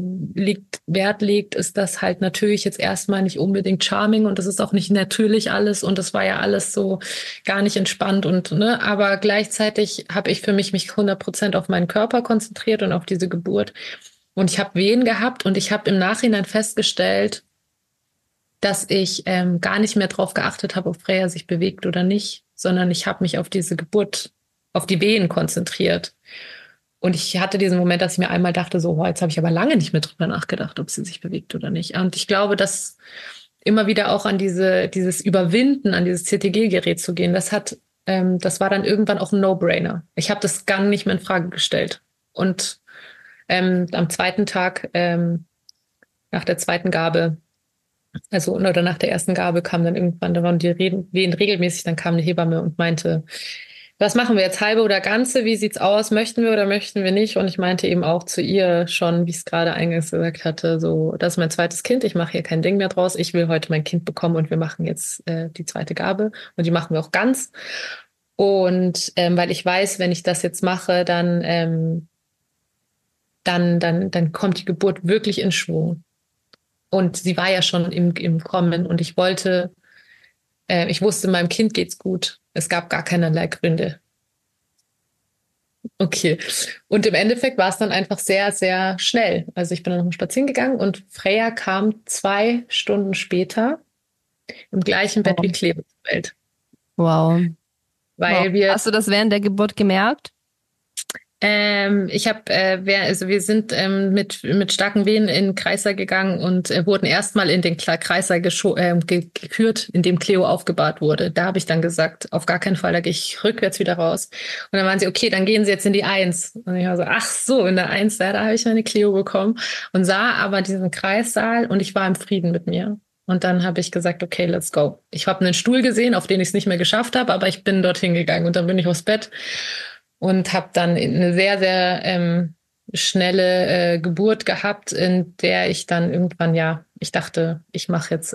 Wert legt, ist das halt natürlich jetzt erstmal nicht unbedingt charming und das ist auch nicht natürlich alles und das war ja alles so gar nicht entspannt und, ne, aber gleichzeitig habe ich für mich 100% auf meinen Körper konzentriert und auf diese Geburt und ich habe Wehen gehabt und ich habe im Nachhinein festgestellt, dass ich gar nicht mehr drauf geachtet habe, ob Freya sich bewegt oder nicht, sondern ich habe mich auf diese Geburt auf die Wehen konzentriert. Und ich hatte diesen Moment, dass ich mir einmal dachte, so, jetzt habe ich aber lange nicht mehr drüber nachgedacht, ob sie sich bewegt oder nicht. Und ich glaube, dass immer wieder auch an dieses Überwinden, an dieses CTG-Gerät zu gehen, das war dann irgendwann auch ein No-Brainer. Ich habe das gar nicht mehr in Frage gestellt. Und am zweiten Tag, nach der zweiten Gabe, oder nach der ersten Gabe kam dann irgendwann, da waren die Wehen regelmäßig, dann kam eine Hebamme und meinte, was machen wir jetzt, halbe oder ganze? Wie sieht's aus? Möchten wir oder möchten wir nicht? Und ich meinte eben auch zu ihr schon, wie ich es gerade eingangs gesagt hatte, so, das ist mein zweites Kind, ich mache hier kein Ding mehr draus, ich will heute mein Kind bekommen und wir machen jetzt die zweite Gabe und die machen wir auch ganz. Und weil ich weiß, wenn ich das jetzt mache, dann kommt die Geburt wirklich in Schwung. Und sie war ja schon im Kommen und ich wusste, meinem Kind geht's gut. Es gab gar keinerlei Gründe. Okay. Und im Endeffekt war es dann einfach sehr, sehr schnell. Also ich bin dann noch mal spazieren gegangen und Freya kam 2 Stunden später im gleichen Bett wie Cleo zur Welt. Wow. Hast du das während der Geburt gemerkt? Wir sind mit starken Wehen in den Kreißsaal gegangen und wurden erstmal in den Kreißsaal geführt, in dem Cleo aufgebahrt wurde. Da habe ich dann gesagt, auf gar keinen Fall, da gehe ich rückwärts wieder raus. Und dann waren sie, okay, dann gehen Sie jetzt in die 1. Und ich war so, ach so, in der 1, da habe ich meine Cleo bekommen und sah aber diesen Kreissaal und ich war im Frieden mit mir. Und dann habe ich gesagt, okay, let's go. Ich habe einen Stuhl gesehen, auf den ich es nicht mehr geschafft habe, aber ich bin dorthin gegangen und dann bin ich aufs Bett und habe dann eine sehr, sehr schnelle Geburt gehabt, in der ich dann irgendwann, ich dachte, ich mache jetzt,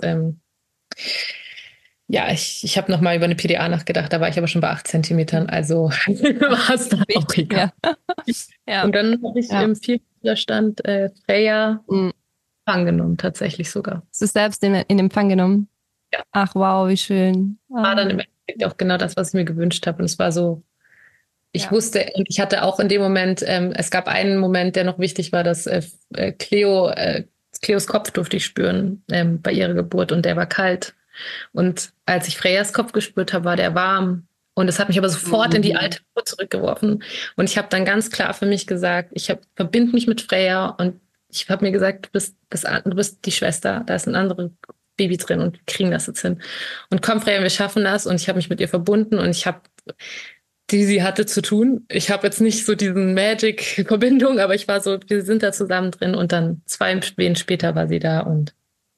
ich habe nochmal über eine PDA nachgedacht, da war ich aber schon bei 8 Zentimetern, also war es dann auch egal. Ja. Und dann habe ich im 4. Widerstand Freya Empfang genommen, tatsächlich sogar. Hast du selbst in Empfang genommen? Ja. Ach wow, wie schön. War dann im Endeffekt auch genau das, was ich mir gewünscht habe und es war so, ich wusste, und ich hatte auch in dem Moment, es gab einen Moment, der noch wichtig war, dass Cleos Kopf durfte ich spüren bei ihrer Geburt und der war kalt. Und als ich Freyas Kopf gespürt habe, war der warm. Und es hat mich aber sofort in die alte Geburt zurückgeworfen. Und ich habe dann ganz klar für mich gesagt, verbinde mich mit Freya und ich habe mir gesagt, du bist die Schwester, da ist ein anderes Baby drin und wir kriegen das jetzt hin. Und komm Freya, wir schaffen das. Und ich habe mich mit ihr verbunden und ich habe die sie hatte, zu tun. Ich habe jetzt nicht so diesen Magic-Verbindung, aber ich war so, wir sind da zusammen drin und dann 2 Wehen später war sie da und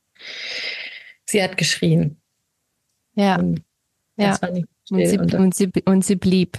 sie hat geschrien. Ja, Und ja. das war nicht Und still. sie blieb.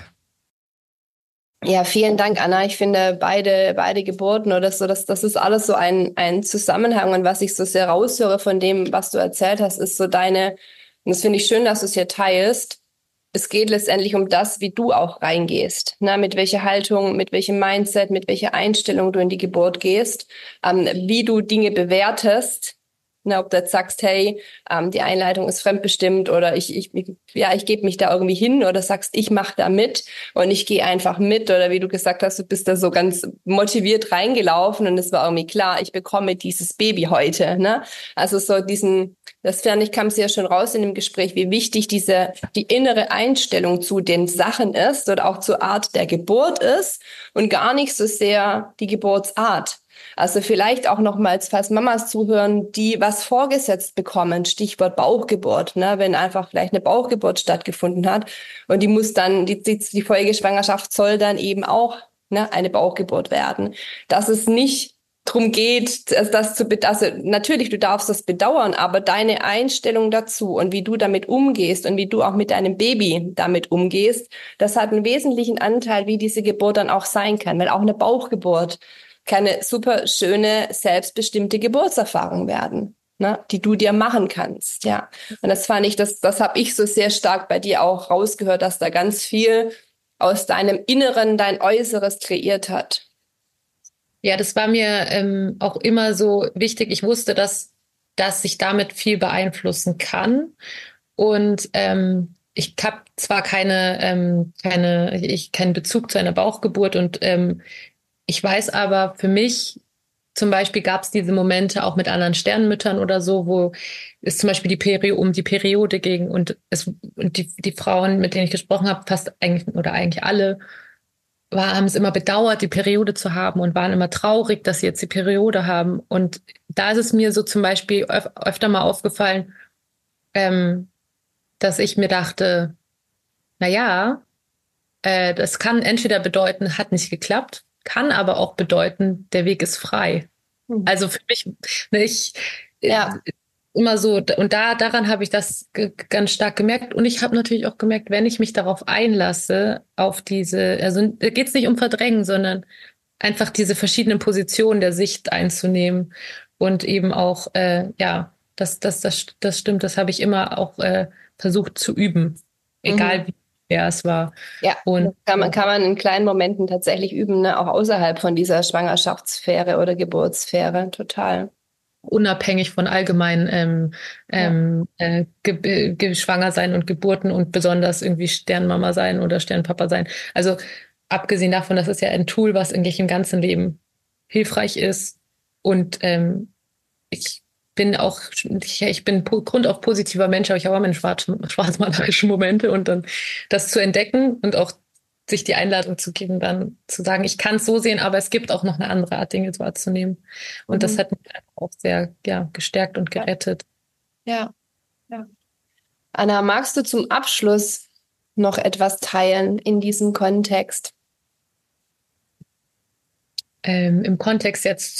Ja, vielen Dank, Anna. Ich finde beide Geburten oder so, das ist alles so ein Zusammenhang. Und was ich so sehr raushöre von dem, was du erzählt hast, ist so und das finde ich schön, dass du es hier teilst. Es geht letztendlich um das, wie du auch reingehst, ne? Mit welcher Haltung, mit welchem Mindset, mit welcher Einstellung du in die Geburt gehst, wie du Dinge bewertest. Ne, ob du jetzt sagst, hey, die Einleitung ist fremdbestimmt oder ich gebe mich da irgendwie hin oder sagst, ich mache da mit und ich gehe einfach mit oder wie du gesagt hast, du bist da so ganz motiviert reingelaufen und es war irgendwie klar, ich bekomme dieses Baby heute. Ne? Also so das fand ich, kam sehr schön raus in dem Gespräch, wie wichtig die innere Einstellung zu den Sachen ist oder auch zur Art der Geburt ist und gar nicht so sehr die Geburtsart. Also vielleicht auch nochmals, falls Mamas zuhören, die was vorgesetzt bekommen, Stichwort Bauchgeburt, ne, wenn einfach vielleicht eine Bauchgeburt stattgefunden hat und die muss dann, die Folgeschwangerschaft soll dann eben auch, ne, eine Bauchgeburt werden. Dass es nicht drum geht, also natürlich, du darfst das bedauern, aber deine Einstellung dazu und wie du damit umgehst und wie du auch mit deinem Baby damit umgehst, das hat einen wesentlichen Anteil, wie diese Geburt dann auch sein kann, weil auch eine Bauchgeburt keine super schöne, selbstbestimmte Geburtserfahrung werden, ne, die du dir machen kannst, ja. Und das fand ich, das habe ich so sehr stark bei dir auch rausgehört, dass da ganz viel aus deinem Inneren dein Äußeres kreiert hat. Ja, das war mir auch immer so wichtig. Ich wusste, dass ich damit viel beeinflussen kann. Und ich habe zwar keinen Bezug zu einer Bauchgeburt und ich weiß aber, für mich zum Beispiel gab es diese Momente auch mit anderen Sternmüttern oder so, wo es zum Beispiel um die Periode ging und die Frauen, mit denen ich gesprochen habe, fast eigentlich alle, haben es immer bedauert, die Periode zu haben und waren immer traurig, dass sie jetzt die Periode haben. Und da ist es mir so zum Beispiel öfter mal aufgefallen, dass ich mir dachte, na ja, das kann entweder bedeuten, hat nicht geklappt, kann aber auch bedeuten, der Weg ist frei. Also für mich, ne, Ja. immer so, und daran habe ich das ganz stark gemerkt. Und ich habe natürlich auch gemerkt, wenn ich mich darauf einlasse, also da geht es nicht um Verdrängen, sondern einfach diese verschiedenen Positionen der Sicht einzunehmen und eben auch, das stimmt, das habe ich immer auch versucht zu üben, egal wie schwer es war. Ja, Und kann man in kleinen Momenten tatsächlich üben, ne? Auch außerhalb von dieser Schwangerschaftssphäre oder Geburtssphäre, total. unabhängig von allgemein schwanger sein und Geburten und besonders irgendwie Sternmama sein oder Sternpapa sein. Also abgesehen davon, das ist ja ein Tool, was eigentlich im ganzen Leben hilfreich ist. Und ich ich bin grundauf positiver Mensch, aber ich habe auch meine schwarzmalerischen Momente und dann das zu entdecken und auch sich die Einladung zu geben, dann zu sagen, ich kann es so sehen, aber es gibt auch noch eine andere Art, Dinge wahrzunehmen. Und das hat mich auch sehr, ja, gestärkt und gerettet. Ja, ja. Anna, magst du zum Abschluss noch etwas teilen in diesem Kontext? Im Kontext jetzt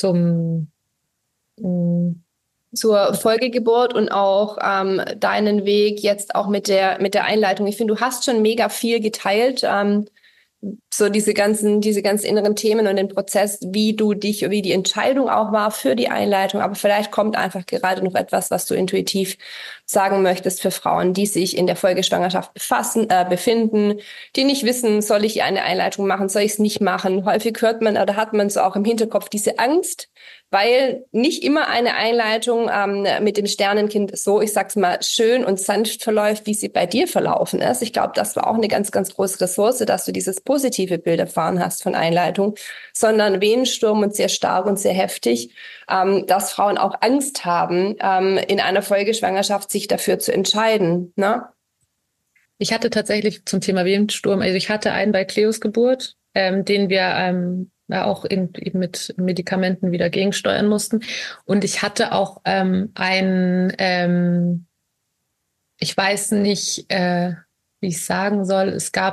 Zur Folgegeburt und auch deinen Weg jetzt auch mit der Einleitung. Ich finde, du hast schon mega viel geteilt. So diese ganzen inneren Themen und den Prozess, wie die Entscheidung auch war für die Einleitung. Aber vielleicht kommt einfach gerade noch etwas, was du intuitiv sagen möchtest für Frauen, die sich in der Folgeschwangerschaft befinden, die nicht wissen, soll ich eine Einleitung machen, soll ich es nicht machen. Häufig hört man oder hat man so auch im Hinterkopf diese Angst, weil nicht immer eine Einleitung mit dem Sternenkind so, ich sag's mal, schön und sanft verläuft, wie sie bei dir verlaufen ist. Ich glaube, das war auch eine ganz, ganz große Ressource, dass du dieses positive Bild erfahren hast von Einleitung, sondern Wehensturm und sehr stark und sehr heftig, dass Frauen auch Angst haben, in einer Folgeschwangerschaft sich dafür zu entscheiden. Ne? Ich hatte tatsächlich zum Thema Wehensturm, also ich hatte einen bei Cleos Geburt, den wir auch eben mit Medikamenten wieder gegensteuern mussten. Und ich hatte auch ich weiß nicht, wie ich sagen soll, es gab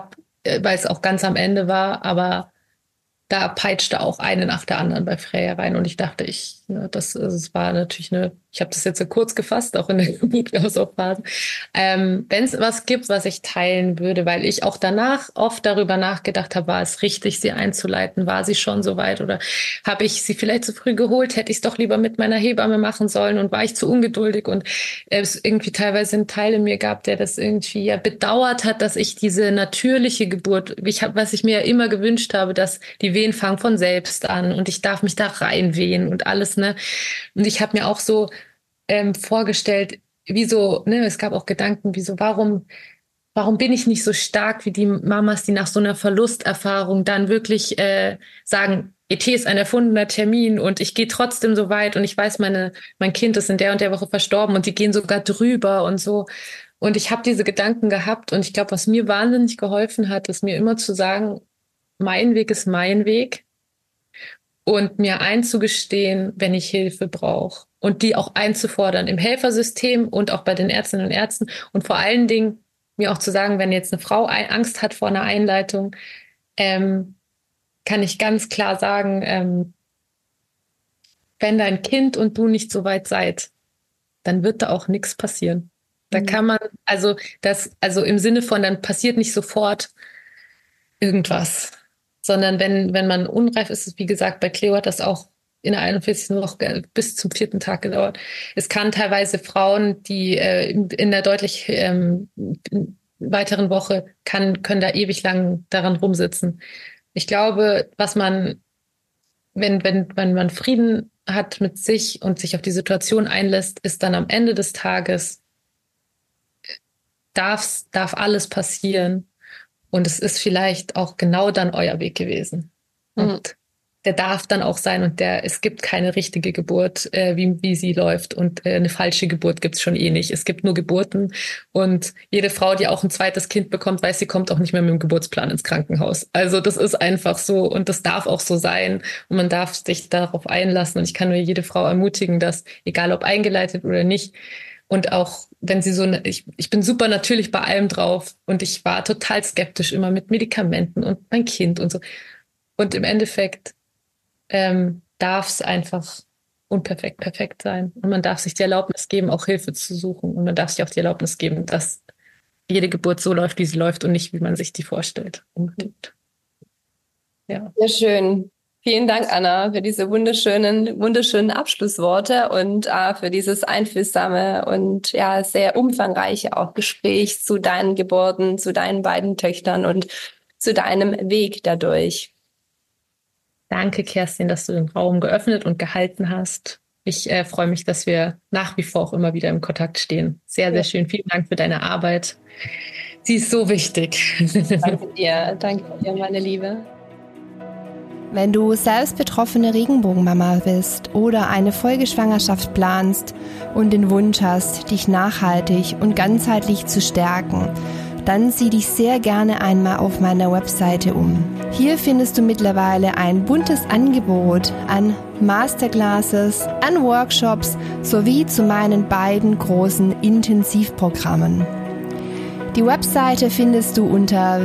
weil es auch ganz am Ende war, aber da peitschte auch eine nach der anderen bei Freya rein und ich dachte, es war natürlich ich habe das jetzt so kurz gefasst, auch in der Geburtsausphase. Wenn es was gibt, was ich teilen würde, weil ich auch danach oft darüber nachgedacht habe, war es richtig, sie einzuleiten? War sie schon so weit oder habe ich sie vielleicht zu früh geholt? Hätte ich es doch lieber mit meiner Hebamme machen sollen und war ich zu ungeduldig? Und es irgendwie teilweise einen Teil in mir gab, der das irgendwie ja bedauert hat, dass ich diese natürliche Geburt, was ich mir ja immer gewünscht habe, dass die Wehen fangen von selbst an und ich darf mich da reinwehen und alles, ne? Und ich habe mir auch so vorgestellt, wieso, ne, es gab auch Gedanken, wieso, warum bin ich nicht so stark wie die Mamas, die nach so einer Verlusterfahrung dann wirklich sagen, ET ist ein erfundener Termin und ich gehe trotzdem so weit und ich weiß, mein Kind ist in der und der Woche verstorben und die gehen sogar drüber und so. Und ich habe diese Gedanken gehabt und ich glaube, was mir wahnsinnig geholfen hat, ist mir immer zu sagen, mein Weg ist mein Weg und mir einzugestehen, wenn ich Hilfe brauche und die auch einzufordern im Helfersystem und auch bei den Ärztinnen und Ärzten und vor allen Dingen mir auch zu sagen, wenn jetzt eine Frau Angst hat vor einer Einleitung, kann ich ganz klar sagen, wenn dein Kind und du nicht so weit seid, dann wird da auch nichts passieren. Da kann man, also im Sinne von, dann passiert nicht sofort irgendwas, sondern wenn man unreif ist, wie gesagt, bei Cleo hat das auch in der 41. Woche bis zum 4. Tag gedauert. Es kann teilweise Frauen, die in der deutlich weiteren Woche können da ewig lang daran rumsitzen. Ich glaube, was man, wenn man Frieden hat mit sich und sich auf die Situation einlässt, ist dann am Ende des Tages darf alles passieren. Und es ist vielleicht auch genau dann euer Weg gewesen. Und der darf dann auch sein und es gibt keine richtige Geburt, wie sie läuft und eine falsche Geburt gibt's schon eh nicht. Es gibt nur Geburten und jede Frau, die auch ein zweites Kind bekommt, weiß, sie kommt auch nicht mehr mit dem Geburtsplan ins Krankenhaus. Also das ist einfach so und das darf auch so sein und man darf sich darauf einlassen und ich kann nur jede Frau ermutigen, dass, egal ob eingeleitet oder nicht, und auch wenn sie ich bin super natürlich bei allem drauf und ich war total skeptisch immer mit Medikamenten und mein Kind und so. Und im Endeffekt darf es einfach unperfekt perfekt sein. Und man darf sich die Erlaubnis geben, auch Hilfe zu suchen. Und man darf sich auch die Erlaubnis geben, dass jede Geburt so läuft, wie sie läuft und nicht, wie man sich die vorstellt. Unbedingt. Ja. Sehr schön. Vielen Dank, Anna, für diese wunderschönen Abschlussworte und für dieses einfühlsame und ja sehr umfangreiche auch Gespräch zu deinen Geburten, zu deinen beiden Töchtern und zu deinem Weg dadurch. Danke, Kerstin, dass du den Raum geöffnet und gehalten hast. Ich freue mich, dass wir nach wie vor auch immer wieder im Kontakt stehen. Sehr, sehr schön. Vielen Dank für deine Arbeit. Sie ist so wichtig. Danke dir, meine Liebe. Wenn du selbst betroffene Regenbogenmama bist oder eine Folgeschwangerschaft planst und den Wunsch hast, dich nachhaltig und ganzheitlich zu stärken, dann sieh dich sehr gerne einmal auf meiner Webseite um. Hier findest du mittlerweile ein buntes Angebot an Masterclasses, an Workshops sowie zu meinen beiden großen Intensivprogrammen. Die Webseite findest du unter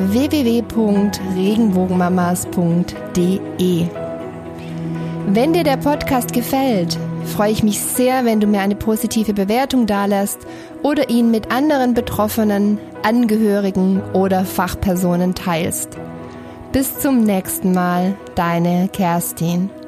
www.regenbogenmamas.de. Wenn dir der Podcast gefällt, freue ich mich sehr, wenn du mir eine positive Bewertung dalässt oder ihn mit anderen Betroffenen, Angehörigen oder Fachpersonen teilst. Bis zum nächsten Mal, deine Kerstin.